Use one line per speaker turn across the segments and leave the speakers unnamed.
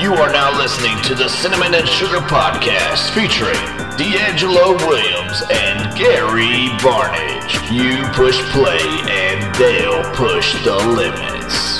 You are now listening to the Cinnamon and Sugar Podcast featuring D'Angelo Williams and Gary Barnage. You push play and they'll push the limits.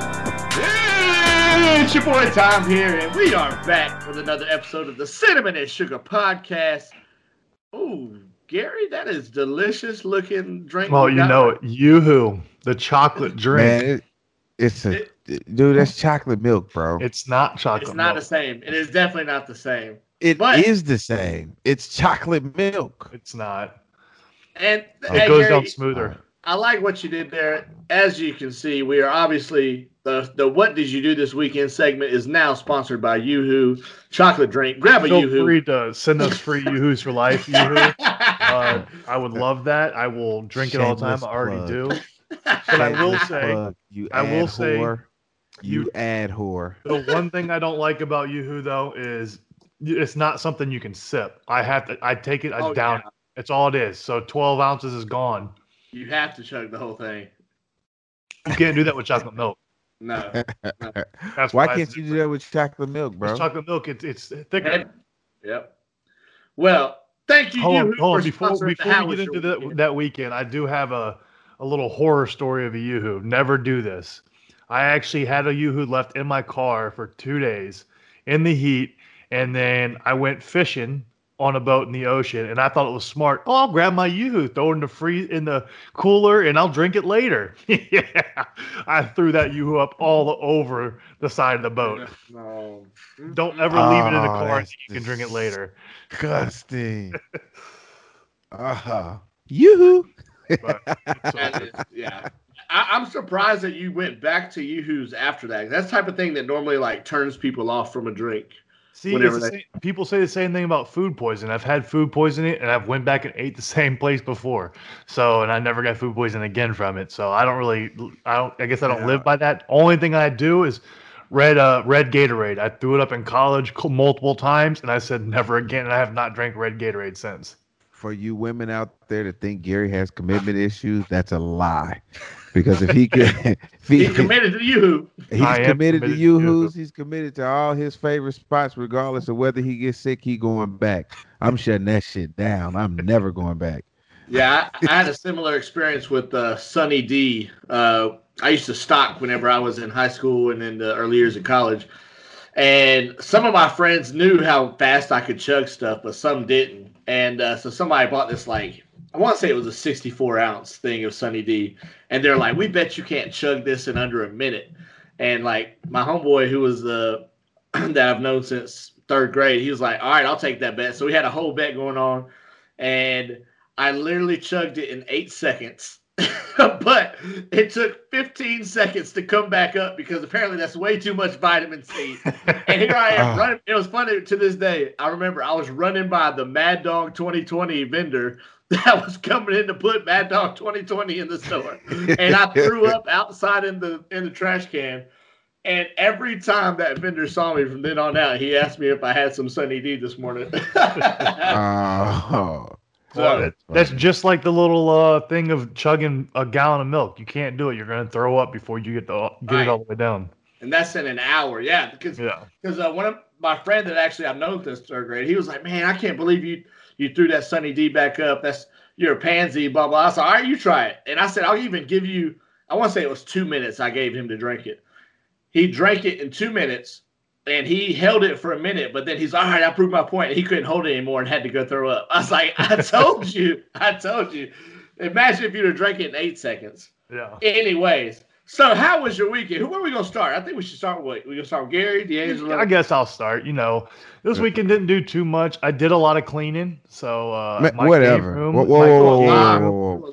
Hey, it's your boy Tom here, and we are back with another episode of the Cinnamon and Sugar Podcast. Ooh, Gary, that is delicious looking drink.
Well, you know it. Yoo-hoo, the chocolate drink.
Man, dude, that's chocolate milk, bro.
It's not chocolate
It's not
milk.
the same. It is definitely not the same.
It is the same. It's chocolate milk.
It's not.
And
It goes
Gary,
down smoother.
I like what you did there. As you can see, we are obviously the What Did You Do This Weekend segment is now sponsored by Yoo-hoo chocolate drink. Grab a
Feel
Yoo-hoo.
free to send us free Yoo-hoos for life. Yoo-hoo. I would love that. I will drink it all the time. I already do. But I will say,
you add whore.
the one thing I don't like about Yoo-hoo though is it's not something you can sip. I take it, I down it. It's all it is. So 12 ounces is gone.
You have to chug the whole thing.
You can't do that with chocolate milk.
No.
That's
Why can't you do that with chocolate milk, bro?
It's chocolate milk. It's thicker.
Yep. Well, thank you.
Hold
Yoo-hoo,
on.
for
Before
sponsoring
we
the How
get
Was
into
Your Weekend.
that weekend, I do have a little horror story of a Yoo-hoo. Never do this. I actually had a Yoo-hoo left in my car for 2 days in the heat, and then I went fishing on a boat in the ocean, and I thought it was smart. Oh, I'll grab my Yoo-hoo, throw it in the cooler, and I'll drink it later. Yeah, I threw that Yoo-hoo up all over the side of the boat.
No.
Don't ever leave it in the
Oh,
car
that's
so you can drink it later.
Disgusting. Yoo-hoo.
But it's all
That
good.
is- yeah. I'm surprised that you went back to Yoo-hoo's after that. That's the type of thing that normally like turns people off from a drink.
See,
Whenever
it's the people say the same thing about food poisoning. I've had food poisoning, and I've went back and ate the same place before. So, and I never got food poisoning again from it. So I guess I don't live by that. Only thing I do is red Gatorade. I threw it up in college multiple times, and I said never again. And I have not drank red Gatorade since.
For you women out there that think Gary has commitment issues, that's a lie. Because if he could,
He's committed to Yoo-hoo.
he's
I am
committed to
committed to
Yoo-hoos. He's committed to all his favorite spots, regardless of whether he gets sick. He going back. I'm shutting that shit down. I'm never going back.
Yeah, I had a similar experience with Sunny D. I used to stock whenever I was in high school and in the early years of college. And some of my friends knew how fast I could chug stuff, but some didn't. And so somebody bought this, like, I want to say it was a 64-ounce thing of Sunny D. And they're like, we bet you can't chug this in under a minute. And, like, my homeboy, who was that I've known since third grade, he was like, all right, I'll take that bet. So we had a whole bet going on. And I literally chugged it in 8 seconds. But it took 15 seconds to come back up because apparently that's way too much vitamin C. And here I am running. It was funny to this day. I remember I was running by the Mad Dog 2020 vendor that was coming in to put Mad Dog 2020 in the store. And I threw up outside in the trash can. And every time that vendor saw me from then on out, he asked me if I had some Sunny D this morning.
Oh,
So,
That's just like the little thing of chugging a gallon of milk. You can't do it. You're going to throw up before you get it all the way down.
and that's in an hour. Yeah. Because one of my friend that actually I've known since third grade, he was like, man, I can't believe you threw that Sunny D back up. You're a pansy, blah, blah. I said, all right, you try it. And I said, I'll even give you, I want to say it was 2 minutes I gave him to drink it. He drank it in 2 minutes. And he held it for a minute, but then he's all right, I proved my point. And he couldn't hold it anymore and had to go throw up. I was like, I told you. Imagine if you'd have drank it in 8 seconds.
Yeah.
Anyways, so how was your weekend? Who are we going to start? I think we should start with, we're going to start with Gary, D'Angelo.
I guess I'll start. This weekend didn't do too much. I did a lot of cleaning. So, my
whatever.
game room,
Whoa.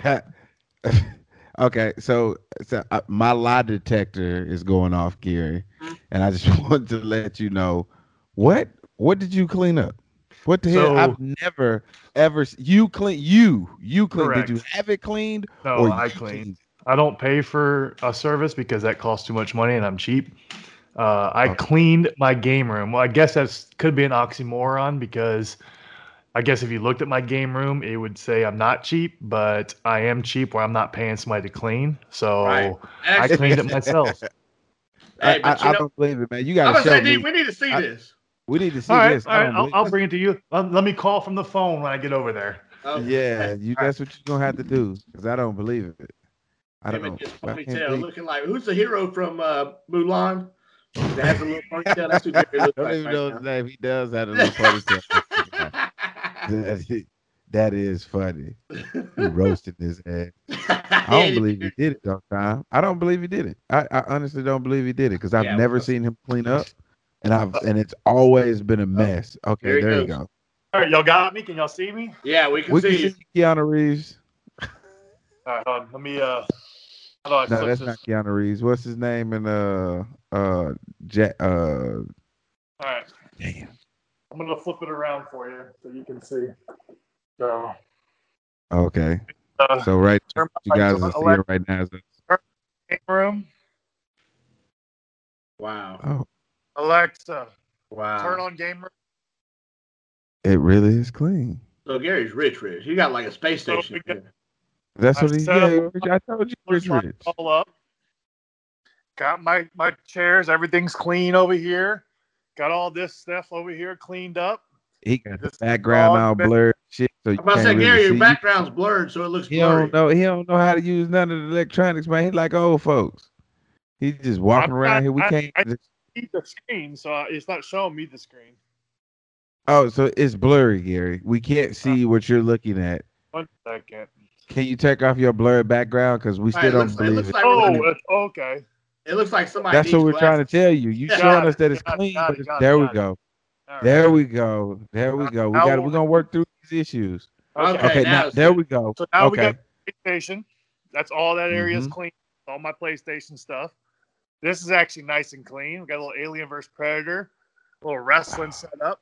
Okay, so my lie detector is going off, Gary, and I just wanted to let you know what did you clean up? What the hell? I've never ever you clean.
Correct.
Did you have it cleaned?
No,
or
I
you
cleaned. I don't pay for a service because that costs too much money and I'm cheap. I cleaned my game room. Well, I guess that could be an oxymoron because I guess if you looked at my game room, it would say I'm not cheap, but I am cheap where I'm not paying somebody to clean. So
Right.
I cleaned it myself.
Hey,
I don't believe it, man. You
I'm
got to
gonna
show
say,
me.
we need to see this.
We need to see
All right,
this.
all right.
Believe
I'll bring it to you. Let me call from the phone when I get over there.
Okay.
Yeah, that's what you're gonna have to do because I don't believe it. I
Him in
don't.
his
I can't
ponytail,
believe.
looking like who's the hero from Mulan? That has a little ponytail. That's who Gary
I
looks
don't
like
even
right
know
now.
his name. He does have a little ponytail. That is funny. You roasted his ass. I don't believe he did it though, Tom. I don't believe he did it. I honestly don't believe he did it because I've
Yeah,
never seen him clean up, and it's always been a mess. Okay,
here he
there you
goes.
go.
All right, y'all got me. Can y'all see me?
Yeah, we can
We
see
can
you.
see Keanu Reeves.
All right, hold on. Let me. How do I
No,
flip
that's
this?
not Keanu Reeves. What's his name? Jack.
All right,
Damn.
I'm gonna flip it around for you so you can see. So.
Okay. So right, you guys are seeing right now.
Game room.
Wow.
Oh,
Alexa,
Wow.
turn on game room.
it really is clean.
So Gary's rich. He got like a space station.
That's what he.
set
Yeah,
up-
I told you, Rich.
All up. Got my chairs. Everything's clean over here. Got all this stuff over here cleaned up.
He got the
This
background
dog
all
bed.
blurred, shit. So you
I'm about to
can't
say,
really
Gary,
see.
your background's blurred, so it looks blurry.
He don't know how to use none of the electronics, man. He like old folks. He just walking around here. We can't.
I see the screen, so it's not showing me the screen.
Oh, so it's blurry, Gary. We can't see what you're looking at.
1 second.
Can you take off your blurred background? Because we still don't believe it.
Like
it's okay.
It looks like somebody.
That's what we're trying to tell you. You showing us that it's
Got it,
clean,
got
but
it, got it,
there we
got it.
go.
All
There
right.
we go. There we go.
Now
We're gonna work through these issues. Okay, now there we go.
So now we
Okay.
got PlayStation. That's all that area is
Mhm.
clean. All my PlayStation stuff. This is actually nice and clean. We got a little Alien vs Predator, a little wrestling set up.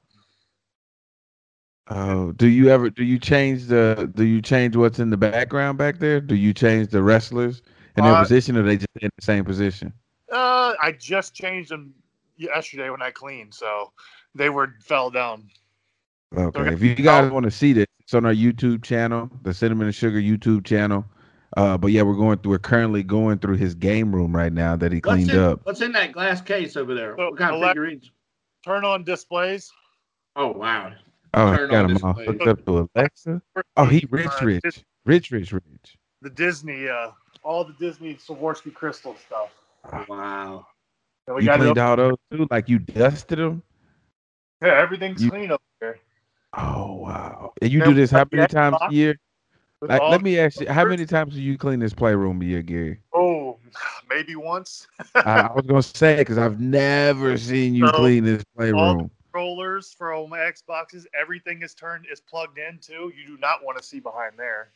Oh, do you change what's in the background back there? Do you change the wrestlers in their position, or they just in the same position?
I just changed them yesterday when I cleaned, so they fell down.
Okay, if you guys want to see this, it's on our YouTube channel, the Cinnamon and Sugar YouTube channel. But yeah, we're currently going through his game room right now that he cleaned up.
What's in that glass case over there?
So
what kind of figurines?
Turn on displays.
Oh wow.
Oh, he got him all hooked up to Alexa. Oh, he rich.
The Disney, all the Disney Swarovski crystal stuff.
Wow.
And
You cleaned all those too? Like you dusted them?
Yeah, everything's clean up there.
Oh wow! And you do this how many times a year? Like, let me ask you, how many times do you clean this playroom a year, Gary?
Oh, maybe once.
I was gonna say because I've never seen you clean this playroom.
All the controllers for all my Xboxes, everything is plugged in too. You do not want to see behind there.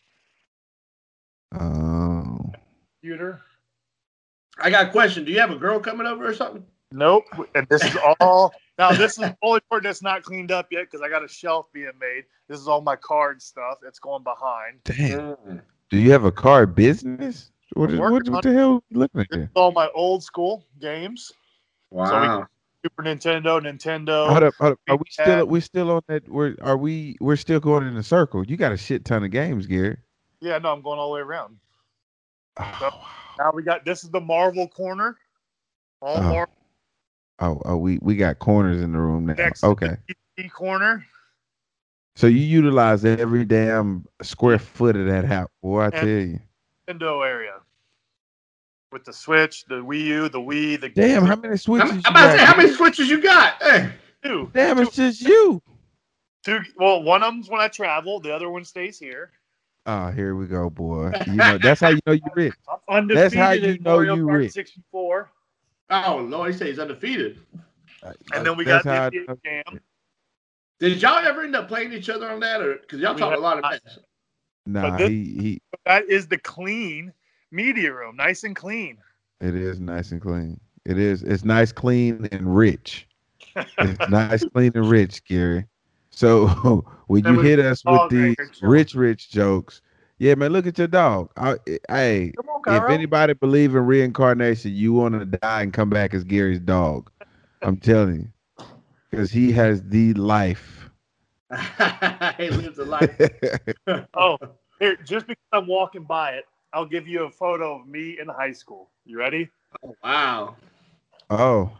Oh.
Computer.
I got a question. Do you have a girl coming over or something?
Nope. And this is all. Now, this is the only part that's not cleaned up yet because I got a shelf being made. This is all my card stuff. It's going behind.
Damn. Do you have a card business? What the hell are you looking at there?
All my old school games.
Wow.
So Super Nintendo.
Hold up. Are we still on that? We're still going in a circle. You got a shit ton of games, Gary.
Yeah, no, I'm going all the way around.
Oh,
So, now this is the Marvel corner. All Marvel.
Oh, we got corners in the room now.
Next
okay.
PC corner.
So you utilize every damn square foot of that house, boy. I tell you.
Nintendo area. With the Switch, the Wii U, the Wii, the
damn. How many switches?
I'm about to say, how many switches you got? Hey.
Two.
Damn, it's just you.
Two. Well, one of them's when I travel. The other one stays here.
Oh, here we go, boy. You know that's how you know you're rich.
Undefeated.
That's how you know
Mario
you
Kart
rich.
64.
Oh Lord, he says he's undefeated.
And then we got the Jam.
Did y'all ever end up playing each other on that, or because y'all talk a lot of mess?
Nah, he.
That is the clean media room, nice and clean.
It is nice and clean. It is. It's nice, clean, and rich. It's nice, clean, and rich, Gary. So when you hit us with these rich jokes, yeah, man, look at your dog. Hey, if anybody believe in reincarnation, you want to die and come back as Gary's dog. I'm telling you, because he has the life.
He lives a life.
Oh, here, just because I'm walking by it, I'll give you a photo of me in high school. You ready?
Oh, wow.
Oh,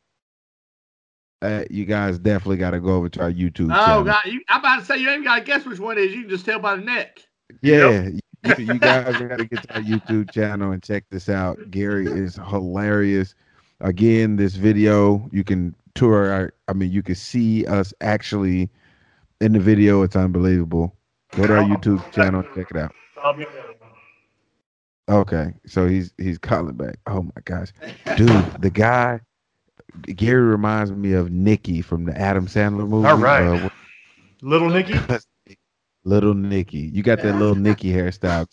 you guys definitely got to go over to our YouTube
Oh,
channel.
God. I'm about to say, you ain't got to guess which one it is. You can just tell by the neck.
Yeah, you guys got to get to our YouTube channel and check this out. Gary is hilarious. Again, this video, you can you can see us actually in the video. It's unbelievable. Go to our YouTube channel and check it out. Okay, so he's calling back. Oh my gosh, dude, the guy Gary reminds me of Nicky from the Adam Sandler movie.
All right, Little Nicky.
Little Nicky, you got that little Nicky hairstyle.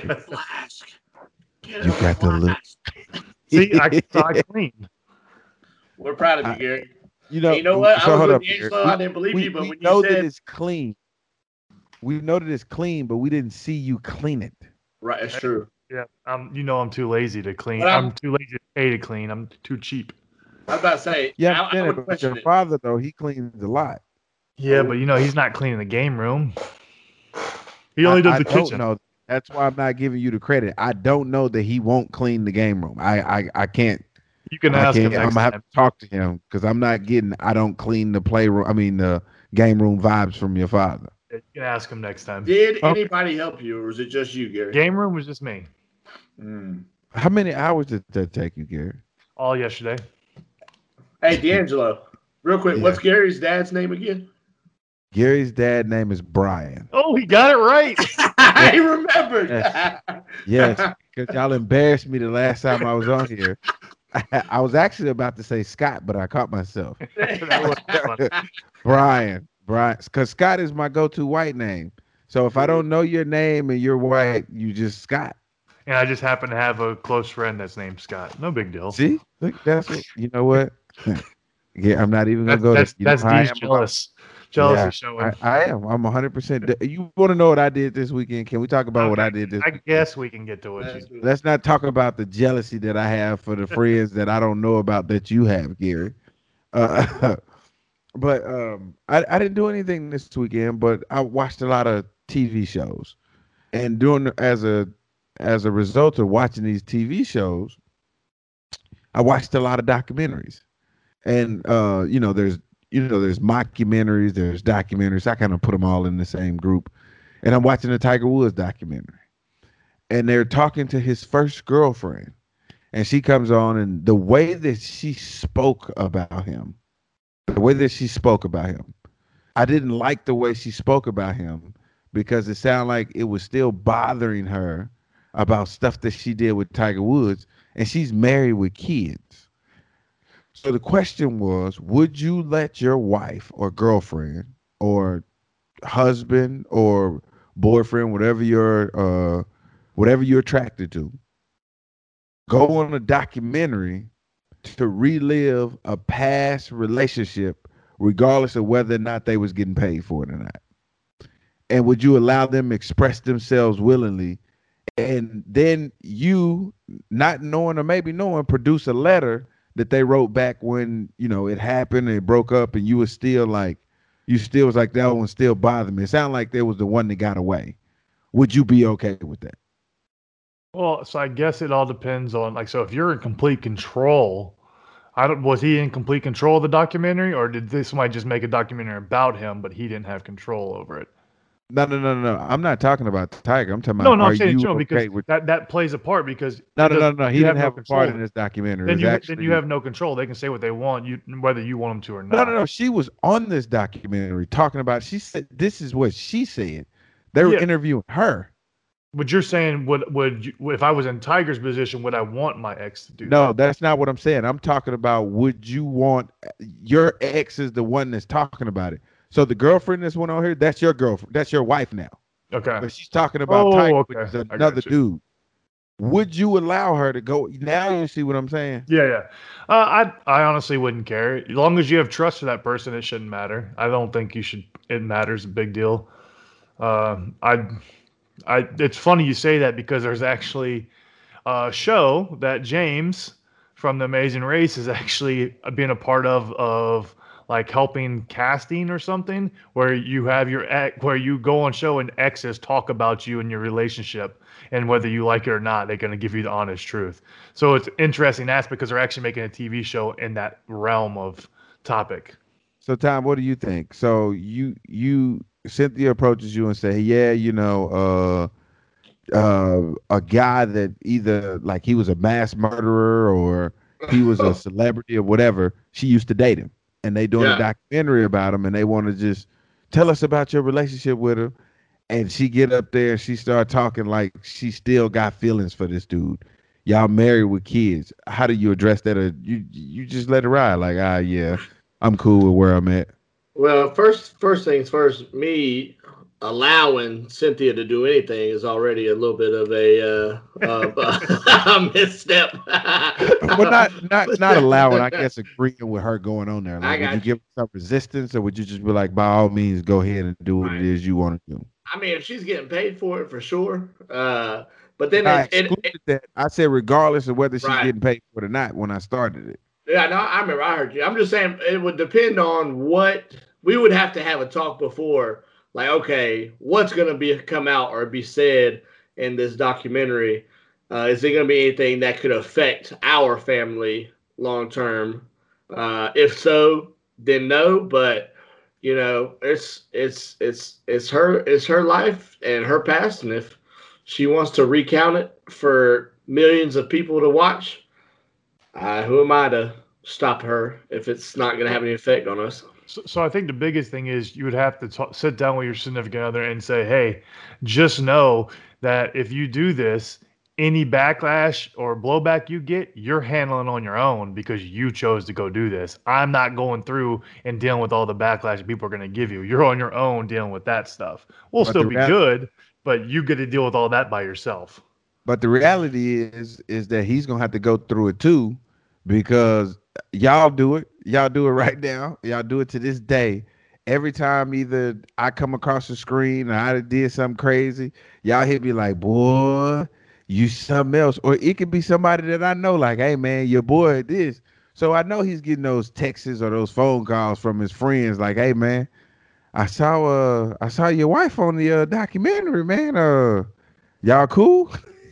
You got the little.
See, I clean.
We're proud of you, Gary.
You know
what?
So
I was
hold
with
up,
D'Angelo. I didn't believe you, but
we
when
know
you said
that it's clean. We know that it's clean, but we didn't see you clean it.
right, that's true.
Yeah, I'm too lazy to clean.
But
I'm too lazy to pay to clean. I'm too cheap.
I was about to say,
Yeah,
I would
but
question
your
it.
father though, he cleans a lot.
Yeah, but he's not cleaning the game room. He only does the kitchen.
No, that's why I'm not giving you the credit. I don't know that he won't clean the game room. I can't.
You can ask him next
I'm gonna have to talk to him because I'm not getting. I don't clean the playroom. I mean the game room vibes from your father.
You can ask him next time.
Did anybody help you, or was it just you, Gary?
Game room was just me.
How many hours did that take you, Gary?
All yesterday.
Hey, D'Angelo, real quick,
Yeah.
what's Gary's dad's name again?
Gary's dad name is Brian.
Oh, he got it right.
I remembered.
Yes, because y'all embarrassed me the last time I was on here. I was actually about to say Scott, but I caught myself.
That was fun.
Brian, because Scott is my go-to white name. So if I don't know your name and you're white, you just Scott.
And I just happen to have a close friend that's named Scott. No big deal.
See, look, that's what you know. What? Yeah, I'm not even gonna go there.
That's D's jealous. Jealousy showing.
I am. I'm 100%. You want to know what I did this weekend? Can we talk about what I did this?
I guess we can get to what you do.
Let's not talk about the jealousy that I have for the friends that I don't know about that you have, Gary. But I didn't do anything this weekend, but I watched a lot of TV shows, and as a result of watching these TV shows, I watched a lot of documentaries, and there's mockumentaries, there's documentaries. I kind of put them all in the same group, and I'm watching the Tiger Woods documentary, and they're talking to his first girlfriend, and she comes on, and the way that she spoke about him, I didn't like the way she spoke about him because it sounded like it was still bothering her about stuff that she did with Tiger Woods, and she's married with kids. So the question was, would you let your wife or girlfriend or husband or boyfriend, whatever you're attracted to, go on a documentary to relive a past relationship, regardless of whether or not they was getting paid for it or not? And would you allow them to express themselves willingly? And then you, not knowing or maybe knowing, produce a letter that they wrote back when, it happened and it broke up, and you was still like, that one still bothered me. It sounded like there was the one that got away. Would you be okay with that?
Well, so I guess it all depends on, so if you're in complete control, was he in complete control of the documentary, or did somebody just make a documentary about him, but he didn't have control over it?
No. I'm not talking about the Tiger. I'm talking about.
No, I'm saying
okay
because
with
that plays a part because
no. He didn't have a
control.
part in this documentary.
Then you have no control. They can say what they want, whether you want them to or not.
No. She was on this documentary talking about. She said this is what she said. They were interviewing her.
But you're saying if I was in Tiger's position, would I want my ex to do that?
No, that's not what I'm saying. I'm talking about would you want your ex is the one that's talking about it. So the girlfriend that's went on here, that's your girlfriend. That's your wife now.
Okay.
But she's talking about Tiger,
okay.
which is another dude. Would you allow her to go? Now you see what I'm saying?
Yeah. I honestly wouldn't care. As long as you have trust for that person, it shouldn't matter. I don't think it matters a big deal. It's funny you say that because there's actually a show that James from The Amazing Race is actually being a part of like helping casting or something, where you have where you go on show and exes talk about you and your relationship, and whether you like it or not, they're going to give you the honest truth. So it's interesting that's because they're actually making a TV show in that realm of topic.
So Tom, what do you think? So you Cynthia approaches you and say, yeah, a guy that either like he was a mass murderer or he was a celebrity or whatever, she used to date him, and they doing a documentary about him, and they want to just tell us about your relationship with him. And she get up there and she start talking like she still got feelings for this dude. Y'all married with kids. How do you address that? Or you just let it ride? Like, yeah, I'm cool with where I'm at.
Well, first things first, me allowing Cynthia to do anything is already a little bit of a misstep.
Well, not allowing. I guess agreeing with her going on there. Like, would you give some resistance, or would you just be like, by all means, go ahead and do what it is you want to do?
I mean, if she's getting paid for it, for sure. But then
I said regardless of whether she's getting paid for it or not when I started it.
Yeah, no, I remember. I heard you. I'm just saying it would depend on what we would have to have a talk before. Like, okay, what's going to come out or be said in this documentary? Is it going to be anything that could affect our family long term? If so, then no. But it's her life and her past, and if she wants to recount it for millions of people to watch, who am I to stop her if it's not going to have any effect on us?
So I think the biggest thing is you would have to sit down with your significant other and say, hey, just know that if you do this, any backlash or blowback you get, you're handling on your own because you chose to go do this. I'm not going through and dealing with all the backlash people are going to give you. You're on your own dealing with that stuff. We'll still be good, but you get to deal with all that by yourself.
But the reality is that he's going to have to go through it too, because y'all do it. Y'all do it right now. Y'all do it to this day. Every time either I come across the screen or I did something crazy, y'all hit me like, boy, you something else. Or it could be somebody that I know, like, hey, man, your boy this. So I know he's getting those texts or those phone calls from his friends like, hey, man, I saw your wife on the documentary, man. Y'all cool?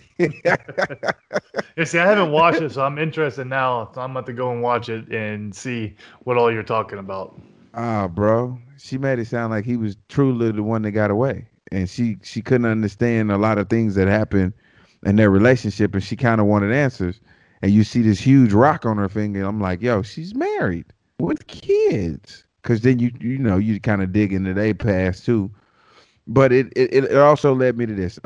See, I haven't watched it, so I'm interested now. So I'm about to go and watch it and see what all you're talking about.
Bro, she made it sound like he was truly the one that got away, and she couldn't understand a lot of things that happened in their relationship, and she kind of wanted answers. And you see this huge rock on her finger, and I'm like, yo, she's married with kids. Because then you kind of dig into their past too. But it also led me to this.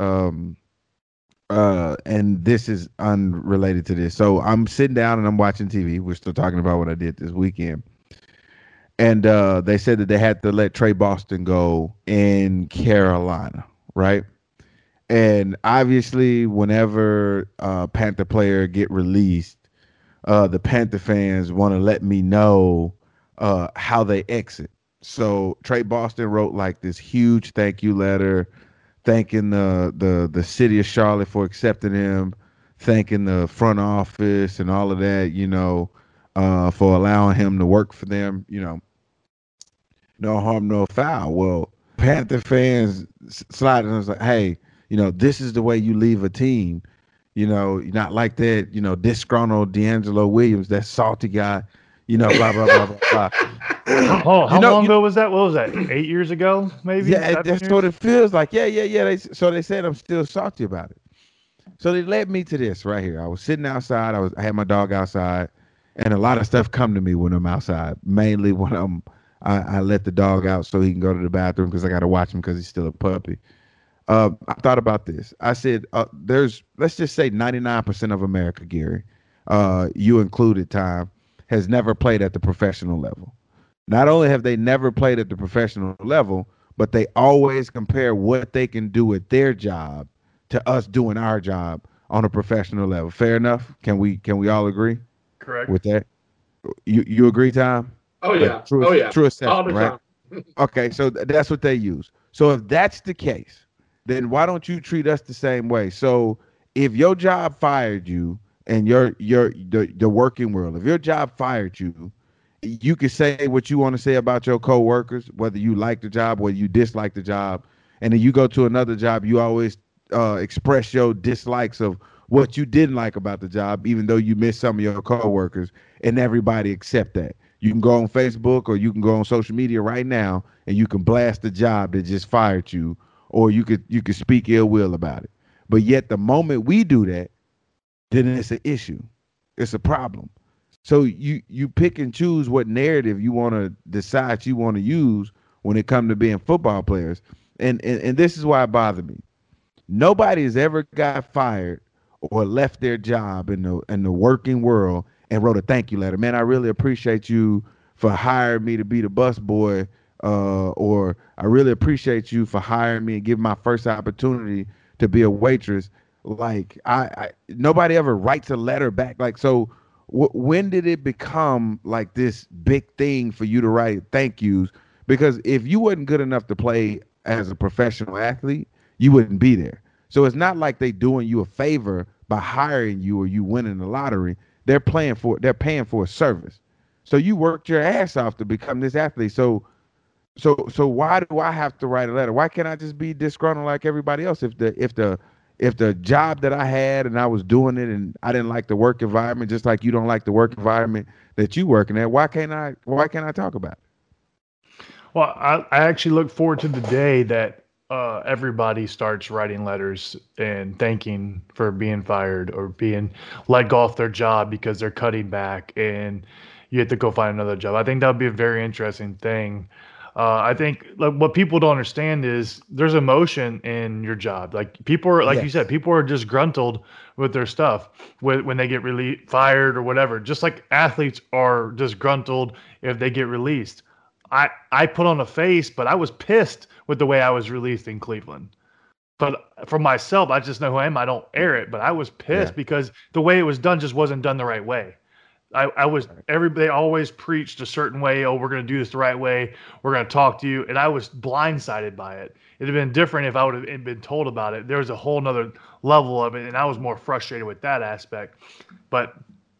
And this is unrelated to this. So I'm sitting down and I'm watching TV. We're still talking about what I did this weekend. And they said that they had to let Trey Boston go in Carolina, right? And obviously, whenever a Panther player get released, the Panther fans want to let me know how they exit. So Trey Boston wrote like this huge thank you letter, thanking the city of Charlotte for accepting him, thanking the front office and all of that, for allowing him to work for them, no harm, no foul. Well, Panther fans sliding and was like, hey, this is the way you leave a team. You're not like that, disgruntled D'Angelo Williams, that salty guy, blah, blah, blah, blah, blah.
Oh, how long ago was that? What was that? 8 years ago, maybe?
Yeah, that's what it feels like. Yeah. So they said I'm still salty about it. So they led me to this right here. I was sitting outside. I had my dog outside, and a lot of stuff come to me when I'm outside. Mainly when I let the dog out so he can go to the bathroom because I got to watch him because he's still a puppy. I thought about this. I said, let's just say 99% of America, Gary, you included, Tom, has never played at the professional level. Not only have they never played at the professional level, but they always compare what they can do at their job to us doing our job on a professional level. Fair enough? Can we all agree?
Correct.
With that? You agree, Tom?
Oh yeah.
True assessment,
all the
right?
time.
Okay, so that's what they use. So if that's the case, then why don't you treat us the same way? So if your job fired you and the working world, if your job fired you, you can say what you want to say about your coworkers, whether you like the job, whether you dislike the job, and then you go to another job, you always express your dislikes of what you didn't like about the job, even though you missed some of your coworkers, and everybody accept that. You can go on Facebook or you can go on social media right now and you can blast the job that just fired you, or you could speak ill will about it. But yet the moment we do that, then it's an issue. It's a problem. So you pick and choose what narrative you want to decide you want to use when it comes to being football players. And this is why it bothered me. Nobody has ever got fired or left their job in the working world and wrote a thank you letter. Man, I really appreciate you for hiring me to be the bus boy, or I really appreciate you for hiring me and giving my first opportunity to be a waitress. Like I nobody ever writes a letter back. Like, so when did it become like this big thing for you to write thank yous? Because if you wasn't good enough to play as a professional athlete, you wouldn't be there. So it's not like they doing you a favor by hiring you or you winning the lottery. They're paying for a service. So you worked your ass off to become this athlete. So why do I have to write a letter? Why can't I just be disgruntled like everybody else? If the job that I had and I was doing it and I didn't like the work environment, just like you don't like the work environment that you working at, why can't I talk about it?
Well, I actually look forward to the day that everybody starts writing letters and thanking for being fired or being let go off their job because they're cutting back and you have to go find another job. I think that would be a very interesting thing. I think like what people don't understand is there's emotion in your job. Like people are, like
Yes.
you said, people are disgruntled with their stuff when they get fired or whatever. Just like athletes are disgruntled if they get released. I put on a face, but I was pissed with the way I was released in Cleveland. But for myself, I just know who I am. I don't air it, but I was pissed because the way it was done just wasn't done the right way. Everybody always preached a certain way. Oh, we're going to do this the right way. We're going to talk to you. And I was blindsided by it. It'd have been different if I would have been told about it. There was a whole nother level of it. And I was more frustrated with that aspect. But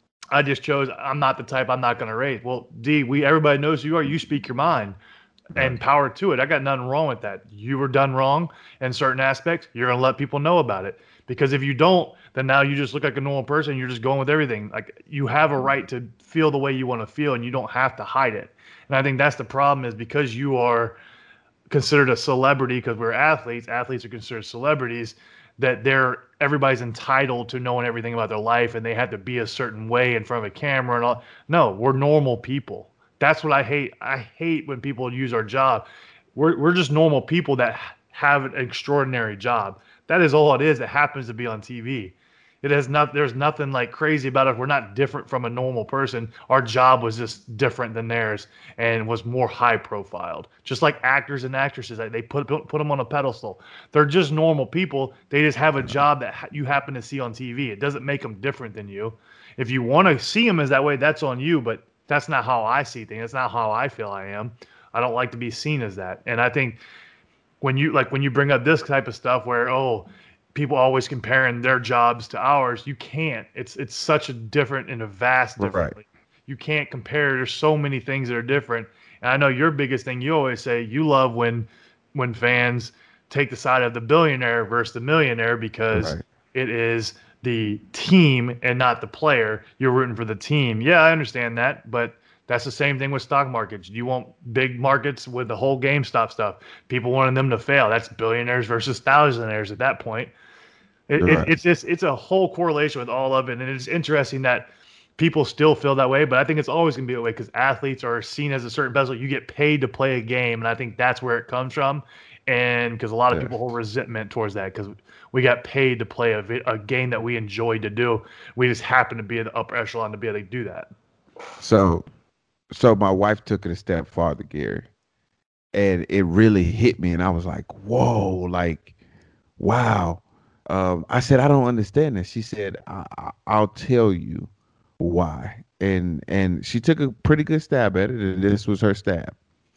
I just chose, I'm not the type, I'm not going to raise. Well, D, everybody knows who you are. You speak your mind and power to it. I got nothing wrong with that. You were done wrong in certain aspects. You're going to let people know about it. Because if you don't, then now you just look like a normal person. You're just going with everything. Like you have a right to feel the way you want to feel and you don't have to hide it. And I think that's the problem is because you are considered a celebrity, because we're athletes are considered celebrities, that everybody's entitled to knowing everything about their life and they have to be a certain way in front of a camera and all. No, we're normal people. That's what I hate. I hate when people use our job. We're just normal people that have an extraordinary job. That is all it is. It happens to be on TV. There's nothing like crazy about it. We're not different from a normal person. Our job was just different than theirs and was more high profiled. Just like actors and actresses, they put them on a pedestal. They're just normal people. They just have a job that you happen to see on TV. It doesn't make them different than you. If you want to see them as that way, that's on you. But that's not how I see things. That's not how I feel I am. I don't like to be seen as that. And I think when you bring up this type of stuff where, people always comparing their jobs to ours, you can't. It's such a different and a vast difference.
Right.
You can't compare. There's so many things that are different. And I know your biggest thing, you always say you love when fans take the side of the billionaire versus the millionaire because it is the team and not the player. You're rooting for the team. Yeah, I understand that, but that's the same thing with stock markets. You want big markets with the whole GameStop stuff. People wanting them to fail. That's billionaires versus thousandaires at that point. It's a whole correlation with all of it. And it's interesting that people still feel that way, but I think it's always going to be that way because athletes are seen as a certain pedestal. You get paid to play a game, and I think that's where it comes from. And because a lot of people hold resentment towards that because we got paid to play a game that we enjoyed to do. We just happen to be in the upper echelon to be able to do that.
So my wife took it a step farther, Gary, and it really hit me. And I was like, whoa, like, wow. I said, I don't understand this. She said, I'll tell you why. And she took a pretty good stab at it. And this was her stab.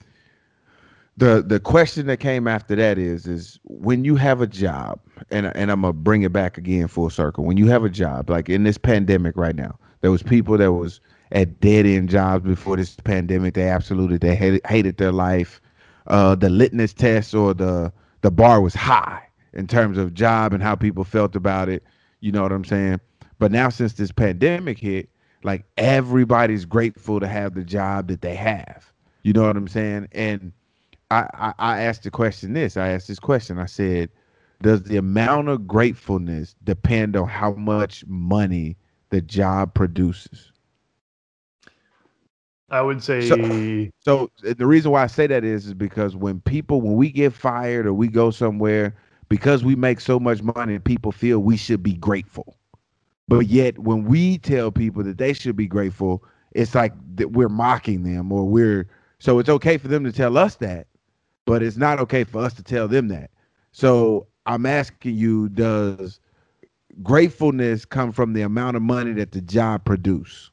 The question that came after that is when you have a job, and I'm going to bring it back again full circle. When you have a job, like in this pandemic right now, there was people that was at dead-end jobs before this pandemic. They hated their life. The litmus test or the bar was high. in terms of job and how people felt about it. You know what I'm saying? But now since this pandemic hit, like everybody's grateful to have the job that they have. You know what I'm saying? And I asked the question I asked this question. I said, does the amount of gratefulness depend on how much money the job produces?
I would say
so the reason why I say that is because when we get fired or we go somewhere, because we make so much money, people feel we should be grateful. But yet when we tell people that they should be grateful, it's like that we're mocking them, so it's okay for them to tell us that, but it's not okay for us to tell them that. So I'm asking you, does gratefulness come from the amount of money that the job produce?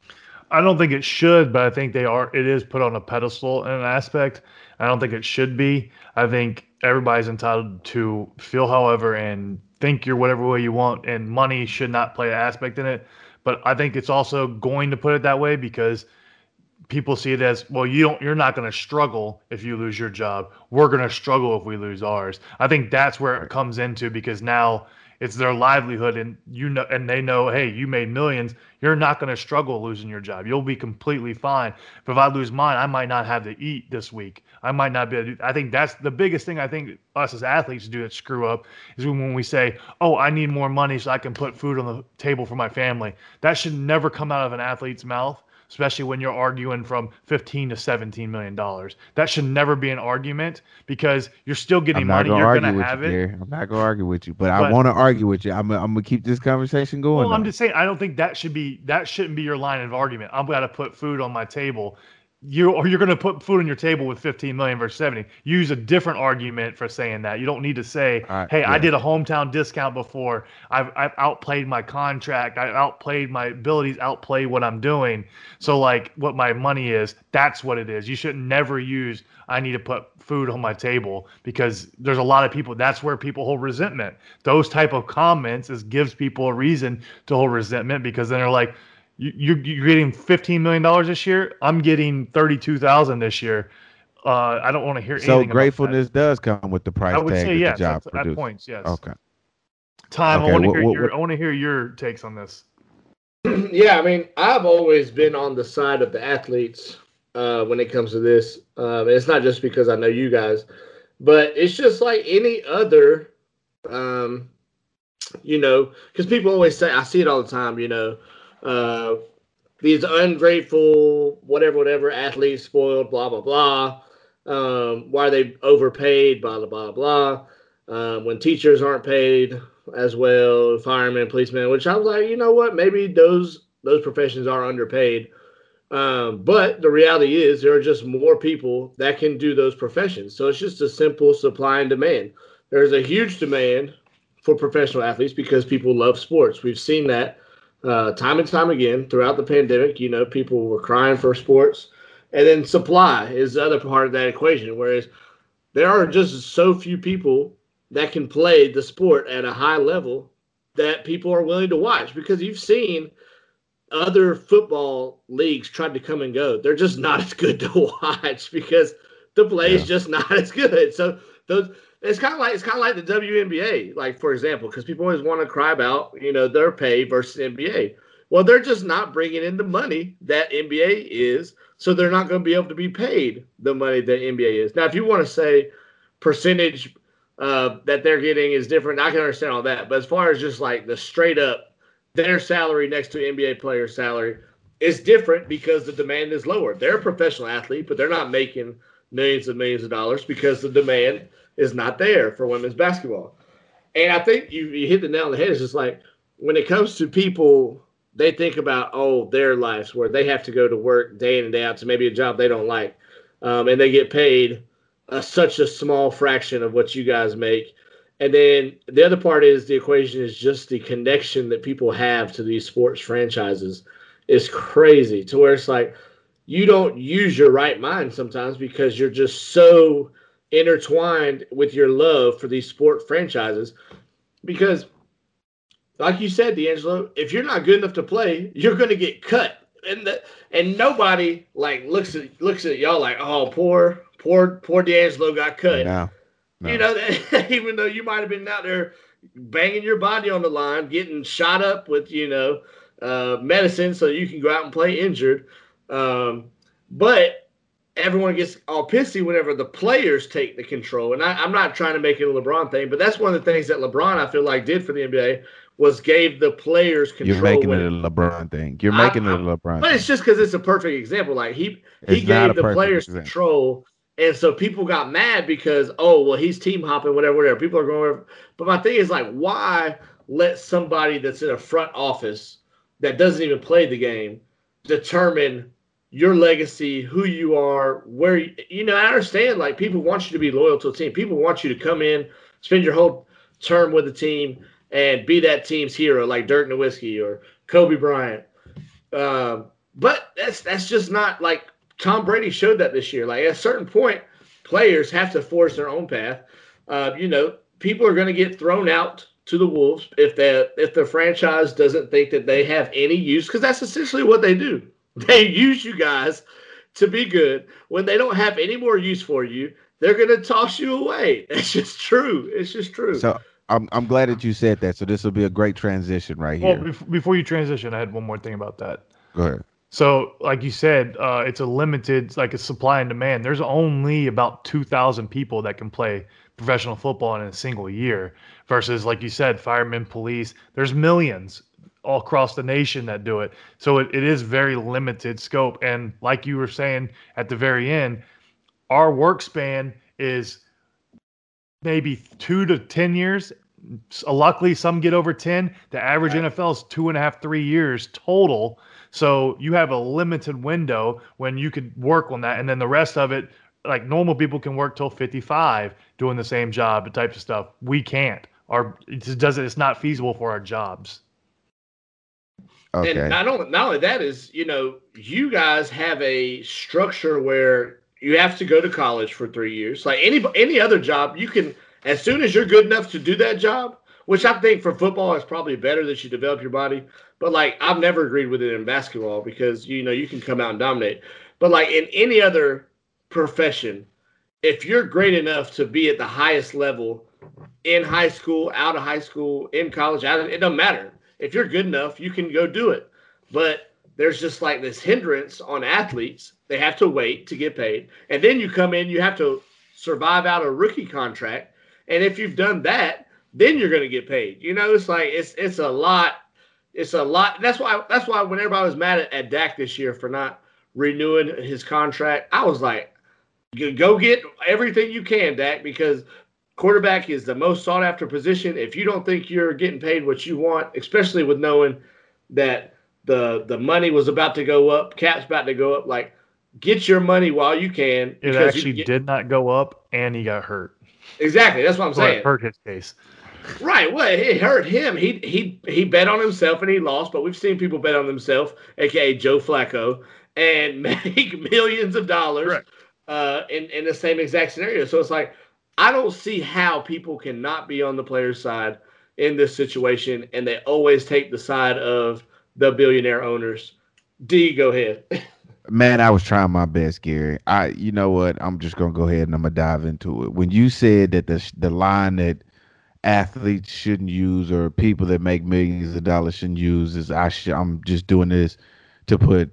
I don't think it should, but I think it is put on a pedestal in an aspect. I don't think it should be. I think everybody's entitled to feel however and think your whatever way you want, and money should not play an aspect in it. But I think it's also going to put it that way because people see it as, well, you're not going to struggle if you lose your job. We're going to struggle if we lose ours. I think that's where it comes into, because now it's their livelihood, and and they know, hey, you made millions. You're not going to struggle losing your job. You'll be completely fine. But if I lose mine, I might not have to eat this week. I might not be able to. I think that's the biggest thing I think us as athletes do that screw up is when we say, oh, I need more money so I can put food on the table for my family. That should never come out of an athlete's mouth, especially when you're arguing from $15 to $17 million. That should never be an argument because you're still getting money. You're going to have it.
Gary. I'm not going to argue with you, but I want to argue with you. I'm going to keep this conversation going.
Well, I'm just saying, I don't think that shouldn't be your line of argument. I'm going to put food on my table. You're going to put food on your table with 15 million versus 70. Use a different argument for saying that. You don't need to say, hey, yeah, I did a hometown discount before. I've outplayed my contract. I outplayed my abilities, outplayed what I'm doing. So like what my money is, that's what it is. You should never use, I need to put food on my table, because there's a lot of people, that's where people hold resentment. Those type of comments gives people a reason to hold resentment, because then they're like, you're getting $15 million this year. I'm getting $32,000 this year. I don't want to hear anything.
So gratefulness does come with the price tag. I would say yes.
At points, yes.
Okay.
Time. Okay, I want to hear your takes on this.
Yeah, I mean, I've always been on the side of the athletes when it comes to this. It's not just because I know you guys, but it's just like any other, because people always say, I see it all the time, these ungrateful, whatever athletes, spoiled, blah, blah, blah. Why are they overpaid, blah, blah, blah, blah. When teachers aren't paid as well, firemen, policemen, which I was like, you know what, maybe those professions are underpaid. But the reality is there are just more people that can do those professions. So it's just a simple supply and demand. There's a huge demand for professional athletes because people love sports. We've seen that time and time again throughout the pandemic. People were crying for sports. And then supply is the other part of that equation, whereas there are just so few people that can play the sport at a high level that people are willing to watch, because you've seen other football leagues tried to come and go. They're just not as good to watch because the play is just not as good. So it's kind of like the WNBA, like, for example, because people always want to cry about, their pay versus NBA. Well, they're just not bringing in the money that NBA is, so they're not going to be able to be paid the money that NBA is. Now, if you want to say percentage that they're getting is different, I can understand all that. But as far as just like the straight up, their salary next to NBA player's salary is different because the demand is lower. They're a professional athlete, but they're not making millions and millions of dollars because the demand is not there for women's basketball. And I think you hit the nail on the head. It's just like when it comes to people, they think about, their lives where they have to go to work day in and day out to maybe a job they don't like, and they get paid such a small fraction of what you guys make. And then the other part is the equation is just the connection that people have to these sports franchises is crazy, to where it's like you don't use your right mind sometimes because you're just so intertwined with your love for these sport franchises. Because like you said, D'Angelo, if you're not good enough to play, you're going to get cut. And nobody like looks at y'all like, oh, poor D'Angelo got cut. You know, even though you might have been out there banging your body on the line, getting shot up with, medicine so you can go out and play injured. But everyone gets all pissy whenever the players take the control. And I'm not trying to make it a LeBron thing, but that's one of the things that LeBron, I feel like, did for the NBA was gave the players control.
You're making it a LeBron thing. You're making it a LeBron
But
thing.
It's just because it's a perfect example. Like, he gave the players control. And so people got mad because, he's team hopping, whatever. People are going. But my thing is, like, why let somebody that's in a front office that doesn't even play the game determine your legacy, who you are, where I understand, like, people want you to be loyal to a team. People want you to come in, spend your whole term with the team, and be that team's hero, like Dirk Nowitzki or Kobe Bryant. But that's just not, like, Tom Brady showed that this year. Like, at a certain point, players have to force their own path. People are going to get thrown out to the Wolves if the franchise doesn't think that they have any use, because that's essentially what they do. They use you guys to be good. When they don't have any more use for you, they're going to toss you away. It's just true. It's just true.
So I'm glad that you said that. So this will be a great transition right here.
Well, before you transition, I had one more thing about that.
Go ahead.
So, like you said, it's a limited, like a supply and demand. There's only about 2,000 people that can play professional football in a single year versus, like you said, firemen, police. There's millions all across the nation that do it. So it is very limited scope. And like you were saying at the very end, our work span is maybe 2 to 10 years. Luckily, some get over 10. The average NFL is 2.5, 3 years total. So you have a limited window when you could work on that. And then the rest of it, like, normal people can work till 55 doing the same job, the types of stuff. We can't. It's not feasible for our jobs.
Okay. And not only that is, you guys have a structure where you have to go to college for 3 years. Like any other job, you can, as soon as you're good enough to do that job, which I think for football is probably better that you develop your body. But, like, I've never agreed with it in basketball because, you can come out and dominate. But, like, in any other profession, if you're great enough to be at the highest level in high school, out of high school, in college, it doesn't matter. If you're good enough, you can go do it. But there's just, like, this hindrance on athletes. They have to wait to get paid. And then you come in, you have to survive out a rookie contract. And if you've done that, then you're going to get paid. It's like it's a lot. It's a lot. That's why whenever I was mad at Dak this year for not renewing his contract, I was like, go get everything you can, Dak, because quarterback is the most sought after position. If you don't think you're getting paid what you want, especially with knowing that the money was about to go up, cap's about to go up, like, get your money while you can.
It actually did not go up, and he got hurt.
Exactly. That's what I'm saying.
It hurt his case.
Right. Well, it hurt him. He bet on himself and he lost, but we've seen people bet on themselves, aka Joe Flacco, and make millions of dollars in the same exact scenario. So it's like, I don't see how people cannot be on the player's side in this situation, and they always take the side of the billionaire owners. D, go ahead.
Man, I was trying my best, Gary. You know what? I'm just gonna go ahead and I'm gonna dive into it. When you said that the line that athletes shouldn't use or people that make millions of dollars shouldn't use is I'm just doing this to put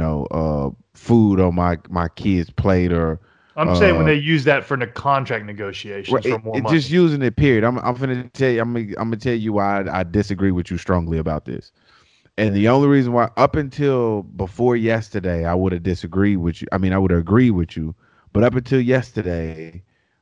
food on my kids' plate, or
I'm saying when they use that for the contract negotiations for more money.
Just using it, period. I'm gonna tell you. I'm gonna tell you why I disagree with you strongly about this. And the only reason why, up until before yesterday, I would have disagreed with you. I mean, I would agree with you, but up until yesterday,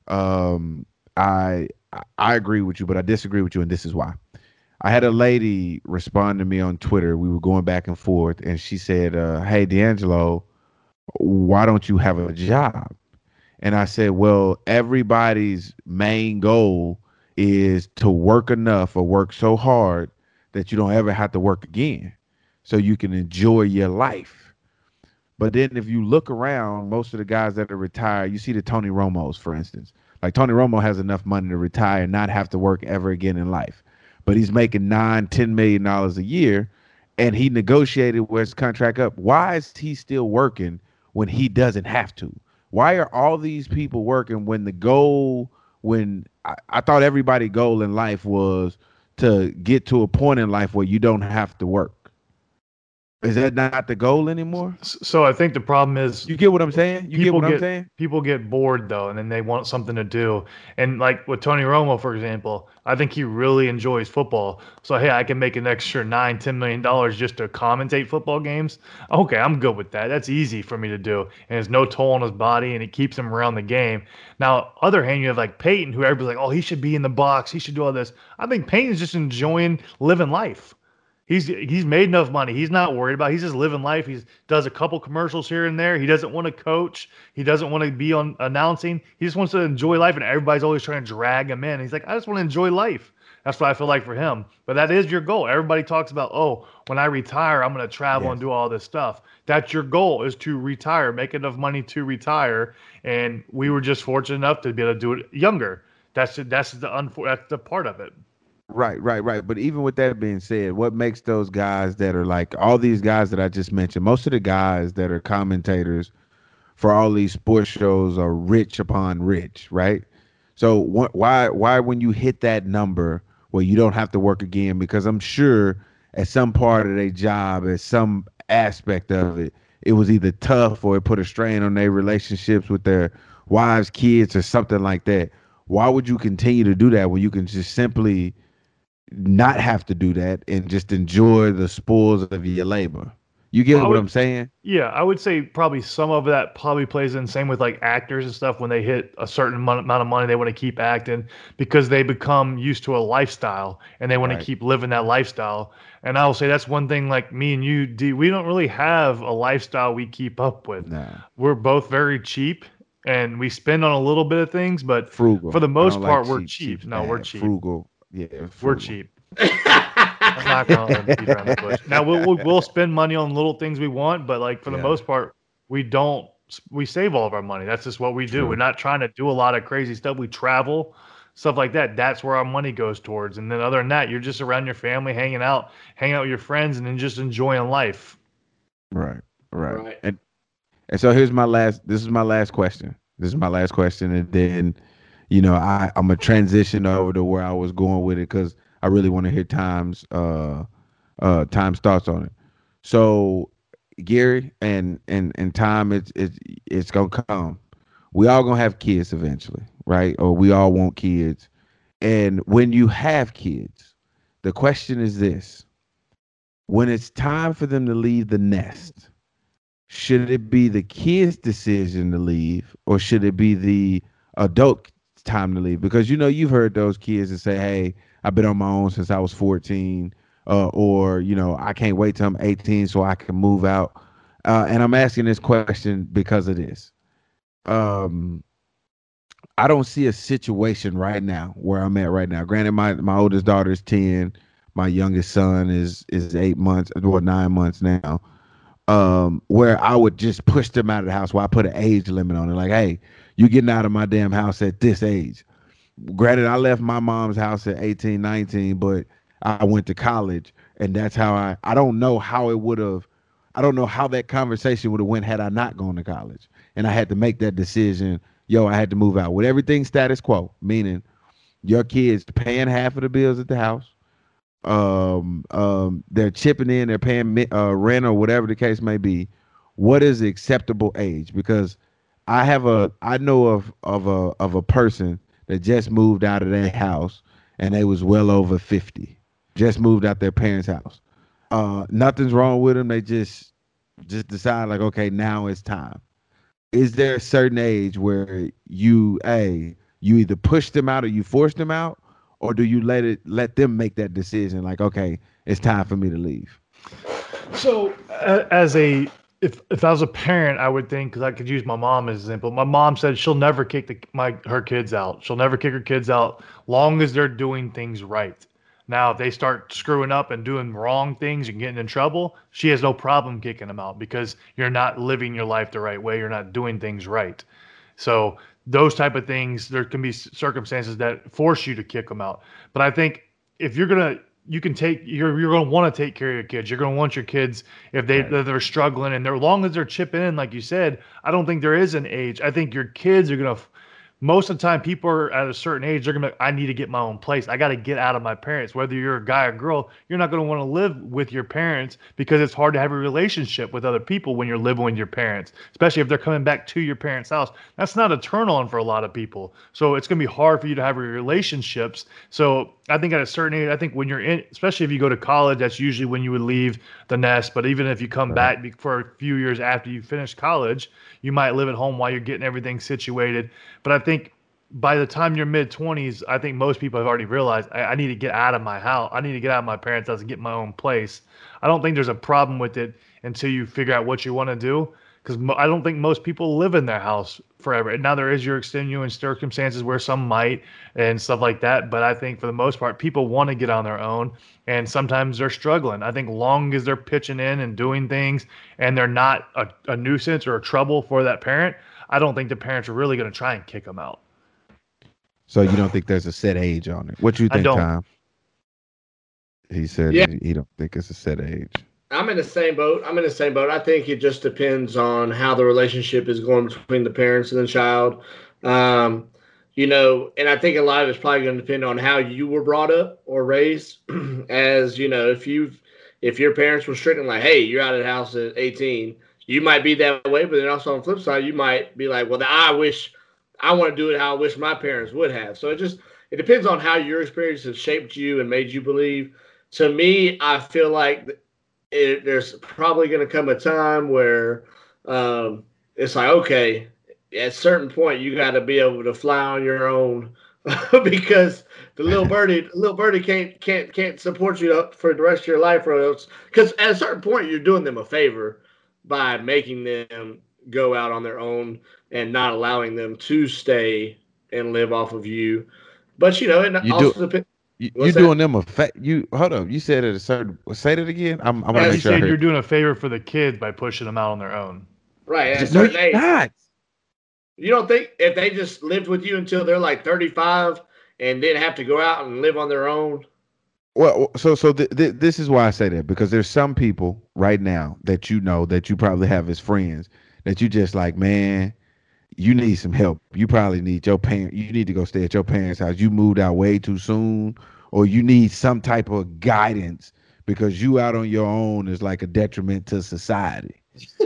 I agree with you, but I disagree with you, and this is why. I had a lady respond to me on Twitter. We were going back and forth, and she said, "Hey, D'Angelo, why don't you have a job?" And I said, "Well, everybody's main goal is to work enough or work so hard that you don't ever have to work again, so you can enjoy your life." But then if you look around, most of the guys that are retired, you see the Tony Romos, for instance. Like, Tony Romo has enough money to retire and not have to work ever again in life. But he's making $9-10 million a year, and he negotiated where his contract up. Why is he still working when he doesn't have to? Why are all these people working when the goal when I thought everybody's goal in life was to get to a point in life where you don't have to work. Is that not the goal anymore?
So I think the problem is
you get what I'm saying? You get what I'm saying?
People get bored though, and then they want something to do. And like with Tony Romo, for example, I think he really enjoys football. So hey, I can make an extra $9-10 million just to commentate football games. Okay, I'm good with that. That's easy for me to do. And there's no toll on his body, and it keeps him around the game. Now, other hand, you have like Peyton, who everybody's like, oh, he should be in the box. He should do all this. I think Peyton's just enjoying living life. He's made enough money. He's not worried about it. He's just living life. He does a couple commercials here and there. He doesn't want to coach. He doesn't want to be on announcing. He just wants to enjoy life, and everybody's always trying to drag him in. He's like, I just want to enjoy life. That's what I feel like for him. But that is your goal. Everybody talks about, oh, when I retire, I'm going to travel and do all this stuff. That's your goal, is to retire, make enough money to retire. And we were just fortunate enough to be able to do it younger. That's the part of it.
Right. But even with that being said, what makes those guys that are like all these guys that I just mentioned, most of the guys that are commentators for all these sports shows are rich upon rich, right? So why when you hit that number where you don't have to work again, because I'm sure at some part of their job, at some aspect of it, it was either tough or it put a strain on their relationships with their wives, kids, or something like that. Why would you continue to do that when you can just simply not have to do that and just enjoy the spoils of your labor? You get what I'm saying?
Yeah, I would say probably some of that probably plays in. Same with like actors and stuff. When they hit a certain amount of money, they want to keep acting because they become used to a lifestyle and they want to keep living that lifestyle. And I will say that's one thing, like me and you, D, we don't really have a lifestyle we keep up with.
Nah.
We're both very cheap and we spend on a little bit of things, but
frugal.
For the most part, we're cheap. No, we're cheap.
Frugal. Yeah, frugal.
We're cheap. I'm not gonna beat around the bush. Now we'll spend money on little things we want, but like for the most part, we don't. We save all of our money. That's just what we do. We're not trying to do a lot of crazy stuff. We travel, stuff like that. That's where our money goes towards. And then other than that, you're just around your family, hanging out with your friends, and then just enjoying life.
Right. And so here's my last. This is my last question. And then, I'm gonna transition over to where I was going with it because I really want to hear Tom's thoughts on it. So Gary and Tom, it's gonna come. We all gonna have kids eventually, right? Or we all want kids. And when you have kids, the question is this: when it's time for them to leave the nest, should it be the kid's decision to leave, or should it be the adult time to leave? Because you've heard those kids that say, "Hey, I've been on my own since I was 14," or I can't wait till I'm 18 so I can move out. And I'm asking this question because of this. I don't see a situation right now where I'm at right now. Granted, my oldest daughter is 10, my youngest son is 8 months or 9 months now. Where I would just push them out of the house, where I put an age limit on it. Like, hey, you getting out of my damn house at this age. Granted, I left my mom's house at 18, 19, but I went to college, and that's how I don't know how that conversation would have went had I not gone to college. And I had to make that decision. I had to move out with everything status quo, meaning your kids paying half of the bills at the house. They're chipping in, they're paying rent or whatever the case may be. What is the acceptable age? Because I know of a person that just moved out of their house and they was well over 50. Just moved out their parents' house. Nothing's wrong with them. They just decide like, okay, now it's time. Is there a certain age where you either push them out or you force them out, or do you let them make that decision? Like, okay, it's time for me to leave.
So if I was a parent, I would think, because I could use my mom as an example. My mom said she'll never kick her kids out. She'll never kick her kids out long as they're doing things right. Now, if they start screwing up and doing wrong things and getting in trouble, she has no problem kicking them out because you're not living your life the right way. You're not doing things right. So those type of things, there can be circumstances that force you to kick them out. But I think if you're going to want to take care of your kids. You're going to want your kids, if they're struggling, and as long as they're chipping in, like you said, I don't think there is an age. I think your kids are going to most of the time people are at a certain age, they're gonna be like, I need to get my own place. I got to get out of my parents. Whether you're a guy or girl, you're not going to want to live with your parents because it's hard to have a relationship with other people when you're living with your parents, especially if they're coming back to your parents' house. That's not a turn on for a lot of people. So it's going to be hard for you to have relationships. So I think at a certain age, I think when you're in, especially if you go to college, that's usually when you would leave the nest. But even if you come back for a few years after you finish college, you might live at home while you're getting everything situated. But I think by the time you're mid-20s, I think most people have already realized I need to get out of my house. I need to get out of my parents' house and get my own place. I don't think there's a problem with it until you figure out what you want to do, because I don't think most people live in their house forever. And now there is your extenuating circumstances where some might and stuff like that. But I think for the most part, people want to get on their own, and sometimes they're struggling. I think long as they're pitching in and doing things and they're not a nuisance or a trouble for that parent, I don't think the parents are really going to try and kick them out.
So you don't think there's a set age on it? What you think, Tom? He said he don't think it's a set age.
I'm in the same boat. I think it just depends on how the relationship is going between the parents and the child. You know, and I think a lot of it's probably going to depend on how you were brought up or raised. As you know, if your parents were strict and like, hey, you're out of the house at 18, you might be that way. But then also on the flip side, you might be like, well, I want to do it how I wish my parents would have. So it depends on how your experience has shaped you and made you believe. To me, I feel like there's probably going to come a time where it's like, okay, at a certain point, you got to be able to fly on your own because the little birdie can't support you for the rest of your life, or else. Because at a certain point, you're doing them a favor by making them go out on their own and not allowing them to stay and live off of you. But you know, and also depends.
You're doing them a hold up. You said it a certain. Say that again. I'm gonna make sure.
You're doing a favor for the kids by pushing them out on their own.
Right. At a certain age. Not. You don't think if they just lived with you until they're like 35 and then have to go out and live on their own?
Well, so this is why I say that, because there's some people right now that you know that you probably have as friends that you just like, man, you need some help. You probably need your parent. You need to go stay at your parents' house. You moved out way too soon, or you need some type of guidance because you out on your own is like a detriment to society.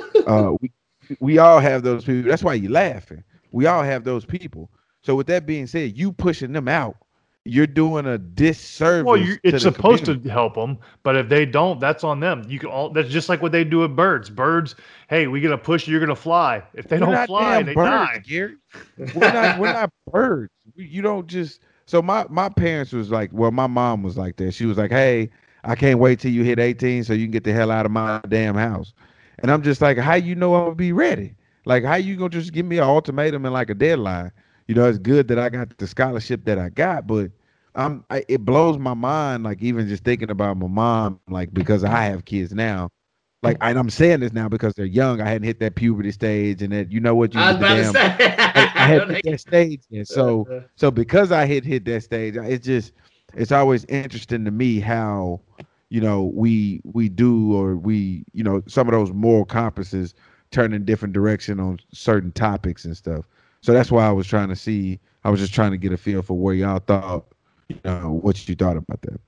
We all have those people. That's why you're laughing. We all have those people. So with that being said, you pushing them out, you're doing a disservice. Well,
it's supposed to help them, but if they don't, that's on them. That's just like what they do with birds. Birds, hey, we're gonna push you, you're gonna fly. If they don't fly, they die.
Gary. We're not birds. You don't just. So my parents was like, well, my mom was like that. She was like, hey, I can't wait till you hit 18 so you can get the hell out of my damn house. And I'm just like, how you know I'm gonna be ready? Like, how you gonna just give me an ultimatum and like a deadline? You know, it's good that I got the scholarship that I got, but it blows my mind, like even just thinking about my mom, like because I have kids now, like, and I'm saying this now because they're young. I hadn't hit that puberty stage, and that, you know what, I was about to say, I hadn't hit that stage yet. So because I hit that stage, it's always interesting to me how, you know, we do, or we, you know, some of those moral compasses turn in different direction on certain topics and stuff. So that's why I was just trying to get a feel for where y'all thought, you know, what you thought about that.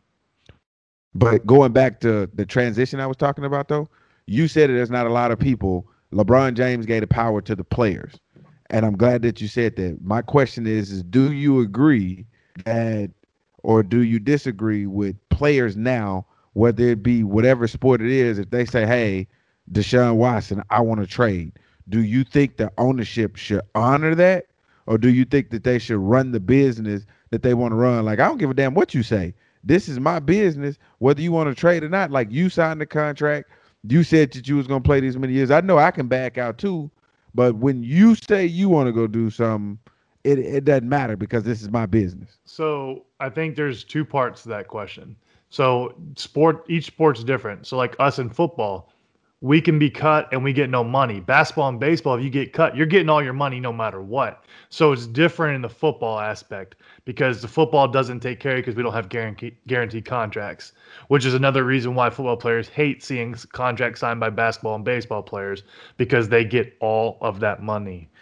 But going back to the transition I was talking about, though, you said that there's not a lot of people. LeBron James gave the power to the players. And I'm glad that you said that. My question is do you agree that, or do you disagree with players now, whether it be whatever sport it is, if they say, hey, Deshaun Watson, I want to trade, do you think the ownership should honor that? Or do you think that they should run the business that they want to run? Like, I don't give a damn what you say. This is my business, whether you want to trade or not. Like, you signed the contract. You said that you was going to play these many years. I know I can back out too. But when you say you want to go do something, it doesn't matter because this is my business.
So I think there's two parts to that question. So each sport's different. So like us in football, we can be cut and we get no money. Basketball and baseball, if you get cut, you're getting all your money no matter what. So it's different in the football aspect because the football doesn't take care of you because we don't have guaranteed contracts, which is another reason why football players hate seeing contracts signed by basketball and baseball players because they get all of that money.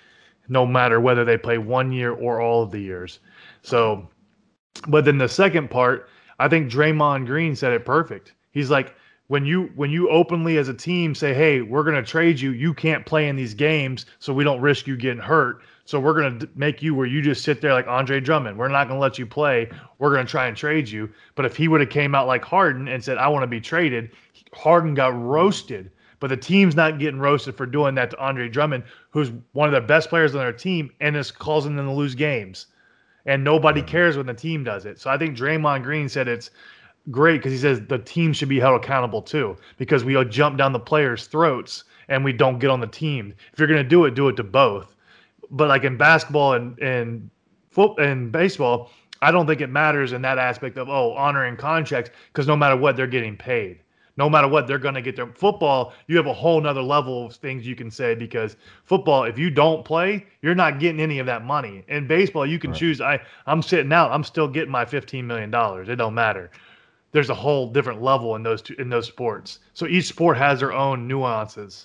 no matter whether they play 1 year or all of the years. So, but then the second part, I think Draymond Green said it perfect. He's like, when you openly as a team say, hey, we're going to trade you, you can't play in these games, so we don't risk you getting hurt. So we're going to make you where you just sit there like Andre Drummond. We're not going to let you play. We're going to try and trade you. But if he would have came out like Harden and said, I want to be traded, Harden got roasted. But the team's not getting roasted for doing that to Andre Drummond, who's one of the best players on their team and is causing them to lose games. And nobody cares when the team does it. So I think Draymond Green said it's great because he says the team should be held accountable too, because we jump down the players' throats and we don't get on the team. If you're going to do it to both. But like in basketball and football and baseball, I don't think it matters in that aspect of, honoring contracts, because no matter what, they're getting paid. No matter what, they're going to get their football. You have a whole nother level of things you can say, because football, if you don't play, you're not getting any of that money. In baseball, you can choose. I'm sitting out. I'm still getting my $15 million. It don't matter. There's a whole different level in those sports. So each sport has their own nuances.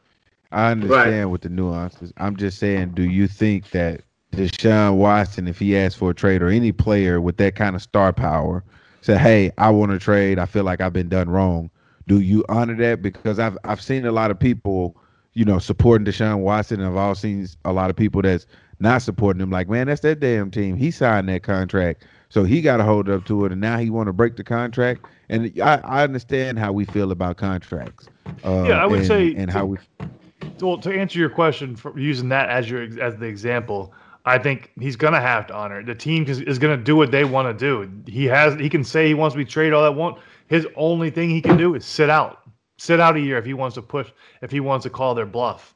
I understand with the nuances. I'm just saying, do you think that Deshaun Watson, if he asked for a trade, or any player with that kind of star power, said, hey, I want to trade, I feel like I've been done wrong, do you honor that? Because I've seen a lot of people, supporting Deshaun Watson, and I've also seen a lot of people that's not supporting him. Like, man, that's that damn team. He signed that contract, so he got to hold up to it, and now he want to break the contract. And I understand how we feel about contracts.
I would say,
and how we.
Well, to answer your question, for using that as the example, I think he's gonna have to honor it. The team is gonna do what they want to do. He can say he wants to be traded all that want. His only thing he can do is sit out a year if he wants to push, if he wants to call their bluff.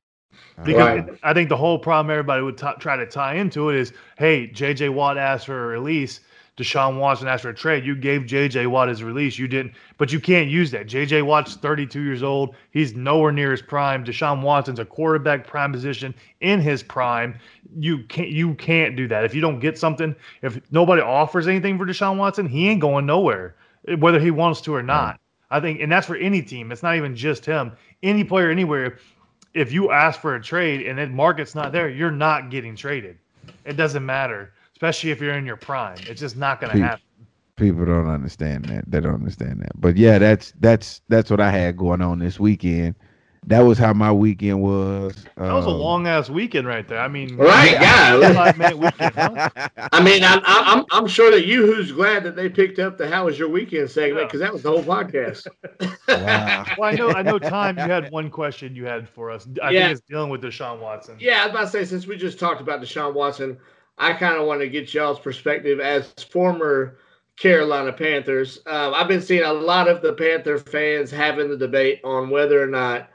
Because I think the whole problem everybody would try to tie into it is, hey, J.J. Watt asked for a release, Deshaun Watson asked for a trade. You gave J.J. Watt his release. You didn't, but you can't use that. J.J. Watt's 32 years old. He's nowhere near his prime. Deshaun Watson's a quarterback prime position in his prime. You can't do that. If you don't get something, if nobody offers anything for Deshaun Watson, he ain't going nowhere, whether he wants to or not. I think, and that's for any team. It's not even just him. Any player anywhere, if you ask for a trade and the market's not there, you're not getting traded. It doesn't matter. Especially if you're in your prime. It's just not going to happen.
People don't understand that. They don't understand that. But yeah, that's what I had going on this weekend. That was how my weekend was.
That was a long ass weekend right there. I mean,
right? Yeah,
5-minute weekend. Huh?
I mean, I'm sure that who's glad that they picked up the "How was your weekend" segment, because that was the whole podcast.
Wow.
Well, I know. Tom, you had one question you had for us. I think it's dealing with Deshaun Watson.
Yeah, I was about to say, since we just talked about Deshaun Watson, I kind of want to get y'all's perspective as former Carolina Panthers. I've been seeing a lot of the Panther fans having the debate on whether or not,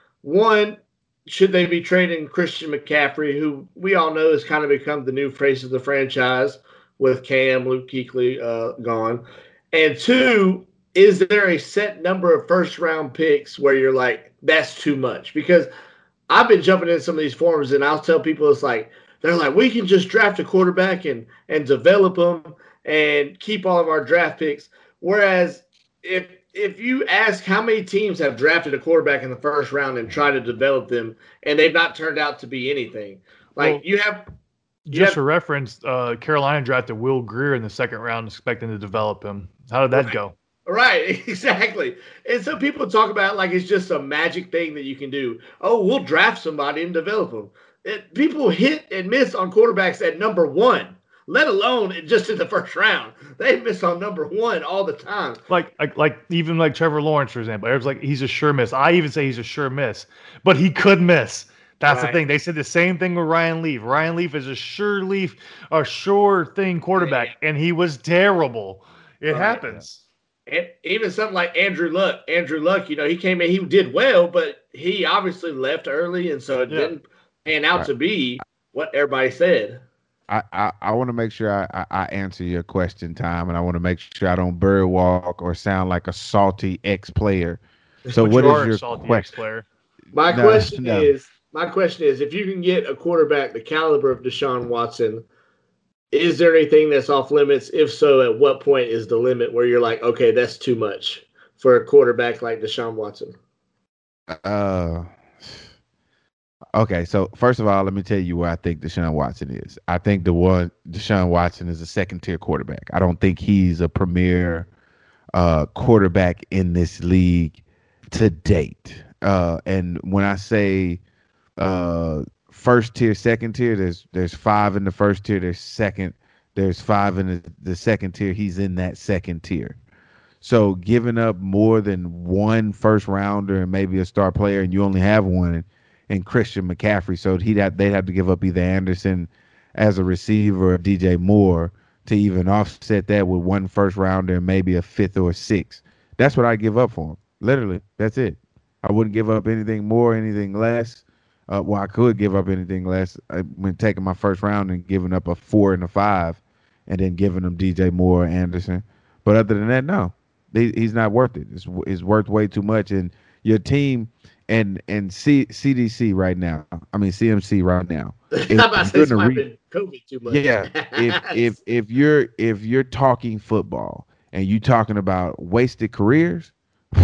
one, should they be trading Christian McCaffrey, who we all know has kind of become the new face of the franchise with Cam, Luke Kuechly gone. And two, is there a set number of first-round picks where you're like, that's too much? Because I've been jumping in some of these forums, and I'll tell people they're like, we can just draft a quarterback and develop them and keep all of our draft picks. Whereas if you ask how many teams have drafted a quarterback in the first round and tried to develop them, and they've not turned out to be anything. For
reference, Carolina drafted Will Grier in the second round, expecting to develop him. How did that go?
Right, exactly. And so people talk about it like it's just a magic thing that you can do. Oh, we'll draft somebody and develop them. People hit and miss on quarterbacks at number one, let alone just in the first round. They miss on number one all the time.
Like even like Trevor Lawrence, for example. It was like he's a sure miss. I even say he's a sure miss, but he could miss. That's the thing. They said the same thing with Ryan Leaf. Ryan Leaf is a sure thing quarterback, and he was terrible. It happens.
And even something like Andrew Luck. Andrew Luck, he came in, he did well, but he obviously left early, and so it didn't pan out to be what everybody said.
I want to make sure I answer your question, Tom, and I want to make sure I don't bird walk or sound like a salty ex-player. So what is your question?
My question is, if you can get a quarterback the caliber of Deshaun Watson, is there anything that's off limits? If so, at what point is the limit where you're like, okay, that's too much for a quarterback like Deshaun Watson?
Okay, so first of all, let me tell you where I think Deshaun Watson is. I think Deshaun Watson is a second tier quarterback. I don't think he's a premier quarterback in this league to date. And when I say first tier, second tier, there's five in the first tier. There's five in the second tier. He's in that second tier. So giving up more than one first rounder and maybe a star player, and you only have one, and Christian McCaffrey, so they'd have to give up either Anderson as a receiver or DJ Moore to even offset that with one first rounder and maybe a fifth or a sixth. That's what I give up for him. Literally, that's it. I wouldn't give up anything more, anything less. Well, I could give up anything less when taking my first round and giving up a 4 and a 5, and then giving them DJ Moore or Anderson. But other than that, no, he's not worth it. It's worth way too much. And your team and CDC right now. I mean CMC right now.
How about say been COVID too much?
Yeah. if you're talking football and you talking about wasted careers,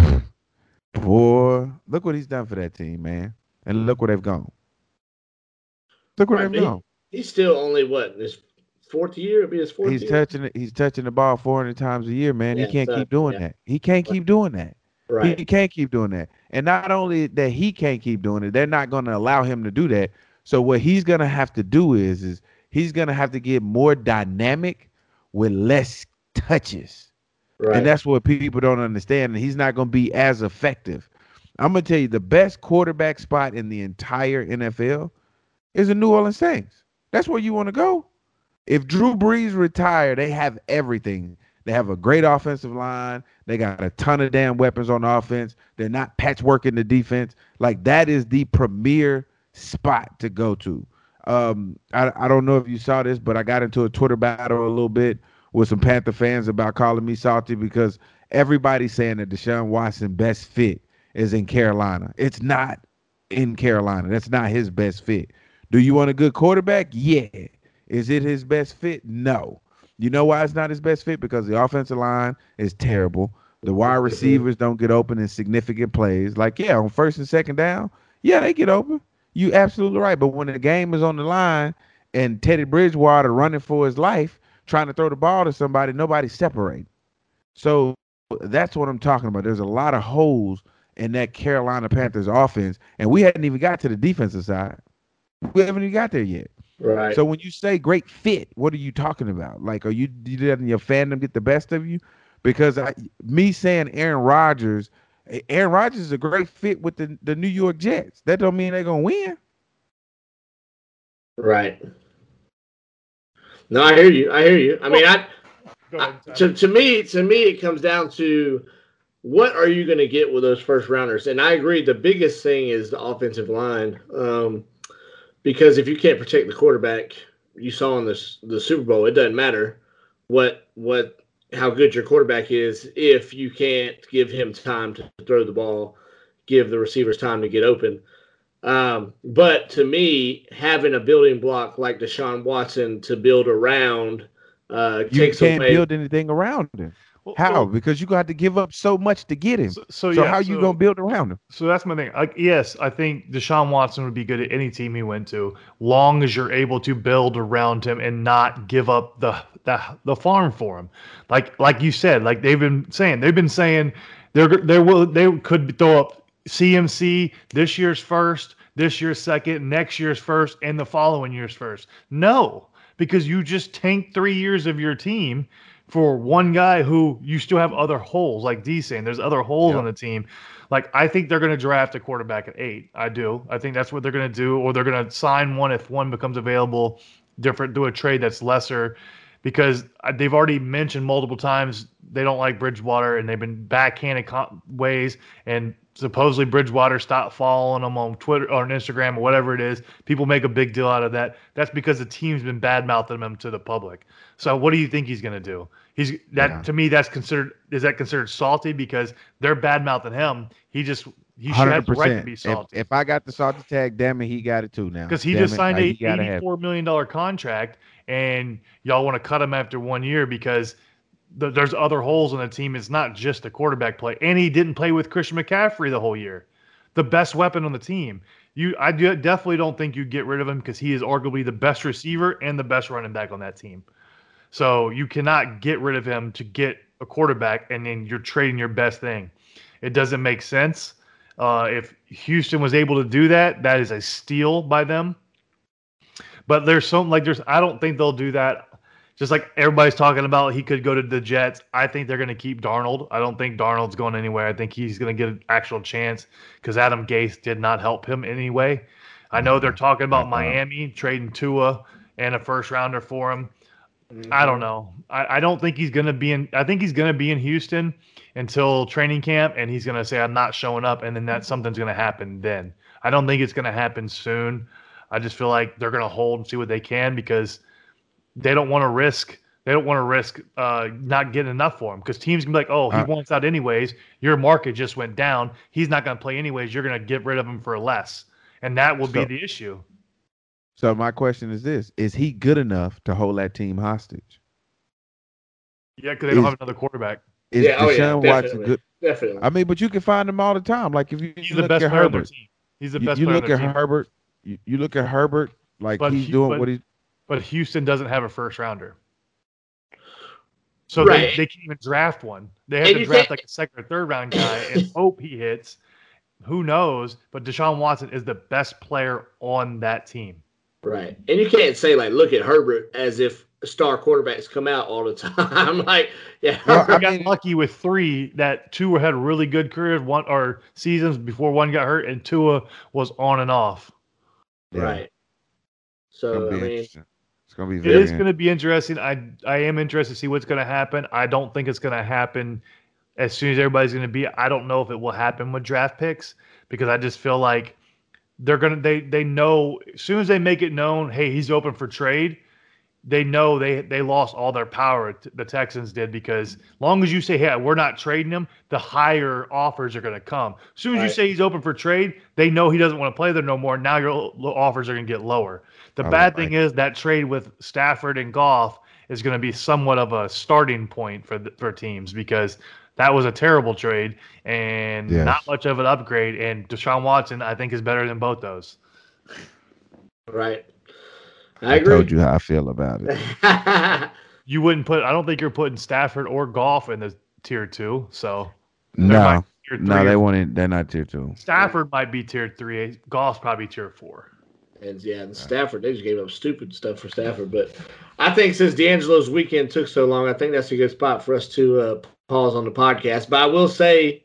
boy, look what he's done for that team, man. And look where they've gone. Look where they've gone.
He's still only what, his fourth year? It'll be his fourth year.
He's touching the ball 400 times a year, man. Yeah, he can't keep doing that. He can't keep doing that.
Right.
He can't keep doing that. And not only that he can't keep doing it, they're not going to allow him to do that. So what he's going to have to do is he's going to have to get more dynamic with less touches. Right. And that's what people don't understand. And he's not going to be as effective. I'm going to tell you, the best quarterback spot in the entire NFL is the New Orleans Saints. That's where you want to go. If Drew Brees retire, they have everything. They have a great offensive line. They got a ton of damn weapons on offense. They're not patchworking the defense. Like, that is the premier spot to go to. I don't know if you saw this, but I got into a Twitter battle a little bit with some Panther fans about calling me salty because everybody's saying that Deshaun Watson best fit is in Carolina. It's not in Carolina. That's not his best fit. Do you want a good quarterback? Yeah. Is it his best fit? No. You know why it's not his best fit? Because the offensive line is terrible. The wide receivers don't get open in significant plays. Like, yeah, on first and second down, yeah, they get open. You absolutely right. But when the game is on the line and Teddy Bridgewater running for his life, trying to throw the ball to somebody, nobody's separating. So that's what I'm talking about. There's a lot of holes in that Carolina Panthers offense, and we hadn't even got to the defensive side. We haven't even got there yet.
Right.
So when you say great fit, what are you talking about? Like, are you letting your fandom get the best of you? Because me saying Aaron Rodgers is a great fit with the New York Jets. That don't mean they're gonna win.
Right. No, I hear you. I mean, to me, it comes down to what are you going to get with those first rounders? And I agree. The biggest thing is the offensive line. Because if you can't protect the quarterback, you saw in the Super Bowl, it doesn't matter how good your quarterback is if you can't give him time to throw the ball, give the receivers time to get open. But to me, having a building block like Deshaun Watson to build around takes away.
You can't build anything around him. How? Because you got to give up so much to get him. So how you going to build around him?
So that's my thing. Like, yes, I think Deshaun Watson would be good at any team he went to, long as you're able to build around him and not give up the farm for him. Like you said, like they've been saying they could throw up CMC this year's first, this year's second, next year's first, and the following year's first. No, because you just tanked 3 years of your team for one guy who you still have other holes, like D's saying. There's other holes on the team. Like, I think they're going to draft a quarterback at 8. I do. I think that's what they're going to do, or they're going to sign one if one becomes available, do a trade that's lesser, because they've already mentioned multiple times they don't like Bridgewater, and they've been backhanded ways, and supposedly Bridgewater stopped following them on Twitter or on Instagram or whatever it is. People make a big deal out of that. That's because the team's been bad-mouthing him to the public. So what do you think he's going to do? To me, is that considered salty because they're bad-mouthing him? He should have the right to be salty.
If I got the salty tag, damn it, he got it too now.
Because he just signed a $84 million contract, and y'all want to cut him after 1 year because there's other holes in the team. It's not just the quarterback play. And he didn't play with Christian McCaffrey the whole year, the best weapon on the team. Definitely don't think you get rid of him because he is arguably the best receiver and the best running back on that team. So you cannot get rid of him to get a quarterback, and then you're trading your best thing. It doesn't make sense. If Houston was able to do that, that is a steal by them. But I don't think they'll do that. Just like everybody's talking about, he could go to the Jets. I think they're going to keep Darnold. I don't think Darnold's going anywhere. I think he's going to get an actual chance because Adam Gase did not help him anyway. I know they're talking about Miami trading Tua and a first rounder for him. Mm-hmm. I don't know. I don't think he's going to be in. I think he's going to be in Houston until training camp, and he's going to say, I'm not showing up, and then something's going to happen then. I don't think it's going to happen soon. I just feel like they're going to hold and see what they can because they don't want to risk. They don't want to risk not getting enough for him because teams can be like, oh, he wants out anyways. Your market just went down. He's not going to play anyways. You're going to get rid of him for less, and that will be the issue.
So my question is this: is he good enough to hold that team hostage?
Yeah, because they don't have another quarterback.
Is Deshaun Watson good?
Definitely.
I mean, but you can find him all the time. Like if
he's the best player on their team. He's the best player on their team.
You look at Herbert, like he's doing what he's.
But Houston doesn't have a first rounder. So they can't even draft one. They have to draft like a second or third round guy and hope he hits. Who knows? But Deshaun Watson is the best player on that team.
Right. And you can't say, like, look at Herbert as if star quarterbacks come out all the time. Like, yeah.
I got lucky with 3 that 2 had really good careers, one or seasons before one got hurt, and Tua was on and off.
Yeah. Right. So, I mean,
it's going to be
it is going to be interesting. I am interested to see what's going to happen. I don't think it's going to happen as soon as everybody's going to be. I don't know if it will happen with draft picks because I just feel like they know as soon as they make it known, hey, he's open for trade, they know they lost all their power. The Texans did because long as you say, hey, we're not trading him, the higher offers are going to come. As soon as you say he's open for trade, they know he doesn't want to play there no more. Now your offers are going to get lower. The bad thing is that trade with Stafford and Goff is going to be somewhat of a starting point for teams because that was a terrible trade and not much of an upgrade. And Deshaun Watson, I think, is better than both those.
Right.
I told you how I feel about it.
You wouldn't put. I don't think you're putting Stafford or Goff in the tier 2. So
no, they won't. They're not tier 2.
Stafford might be tier 3. Goff's probably tier 4.
And Stafford, they just gave up stupid stuff for Stafford. But I think since D'Angelo's weekend took so long, I think that's a good spot for us to pause on the podcast. But I will say,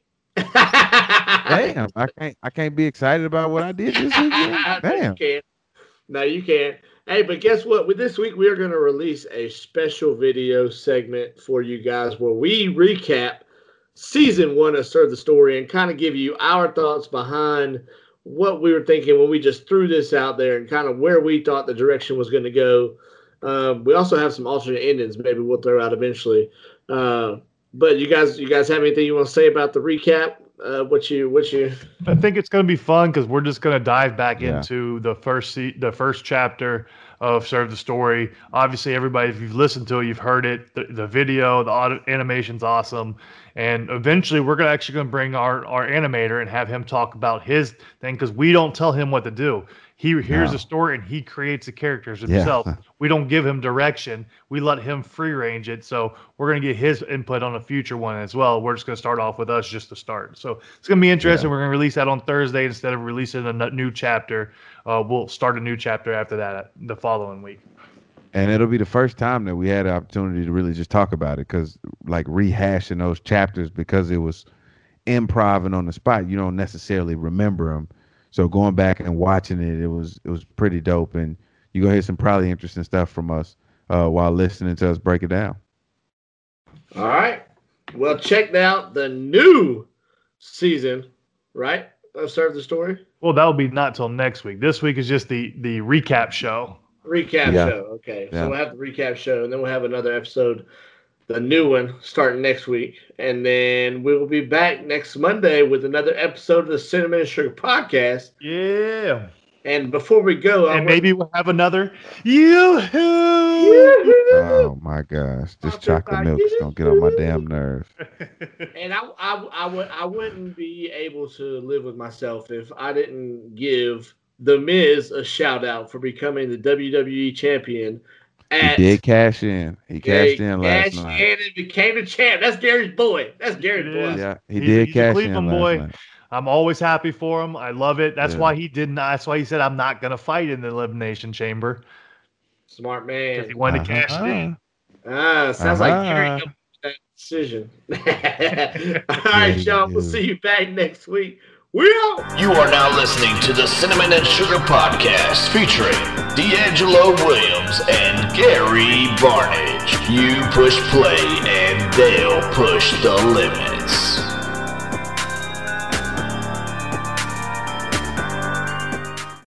damn, I can't be excited about what I did this weekend. Damn,
you can't. Hey, but guess what? With this week, we are going to release a special video segment for you guys where we recap season 1 of Serve the Story and kind of give you our thoughts behind what we were thinking when we just threw this out there and kind of where we thought the direction was going to go. We also have some alternate endings maybe we'll throw out eventually. But you guys have anything you want to say about the recap? What you?
I think it's going to be fun because we're just going to dive back into the first chapter of Serve the Story. Obviously, everybody, if you've listened to it, you've heard it. The video, the animation's awesome. And eventually, we're actually going to bring our animator and have him talk about his thing because we don't tell him what to do. He hears the story and he creates the characters himself. Yeah. We don't give him direction. We let him free range it. So we're going to get his input on a future one as well. We're just going to start off with us just to start. So it's going to be interesting. We're going to release that on Thursday instead of releasing a new chapter. We'll start a new chapter after that the following week.
And it'll be the first time that we had an opportunity to really just talk about it because like rehashing those chapters because it was improv and on the spot, you don't necessarily remember them. So going back and watching it, it was pretty dope, and you're gonna hear some probably interesting stuff from us while listening to us break it down.
All right. Well, check out the new season, right, of Serve the Story.
Well, that'll be not till next week. This week is just the recap show.
Recap show. Okay, so we'll have the recap show, and then we'll have another episode. The new one starting next week. And then we will be back next Monday with another episode of the Cinnamon and Sugar Podcast.
Yeah.
And before we go,
and maybe we'll have another Yoo-hoo!
Oh my gosh, this chocolate milk is gonna get on my damn nerves.
And I wouldn't be able to live with myself if I didn't give The Miz a shout out for becoming the WWE champion.
He did cash in. He cashed in last night.
And became the champ. That's Gary's boy. That's Gary's boy.
Yeah, he did cash in last night.
I'm always happy for him. I love it. That's why he didn't. That's why he said, "I'm not going to fight in the Elimination Chamber."
Smart man.
Because he wanted to cash in.
Sounds like Gary helped that decision. All right, y'all. We'll see you back next week. We out.
You are now listening to the Cinnamon and Sugar Podcast featuring D'Angelo Williams and Gary Barnage. You push play and they'll push the limit.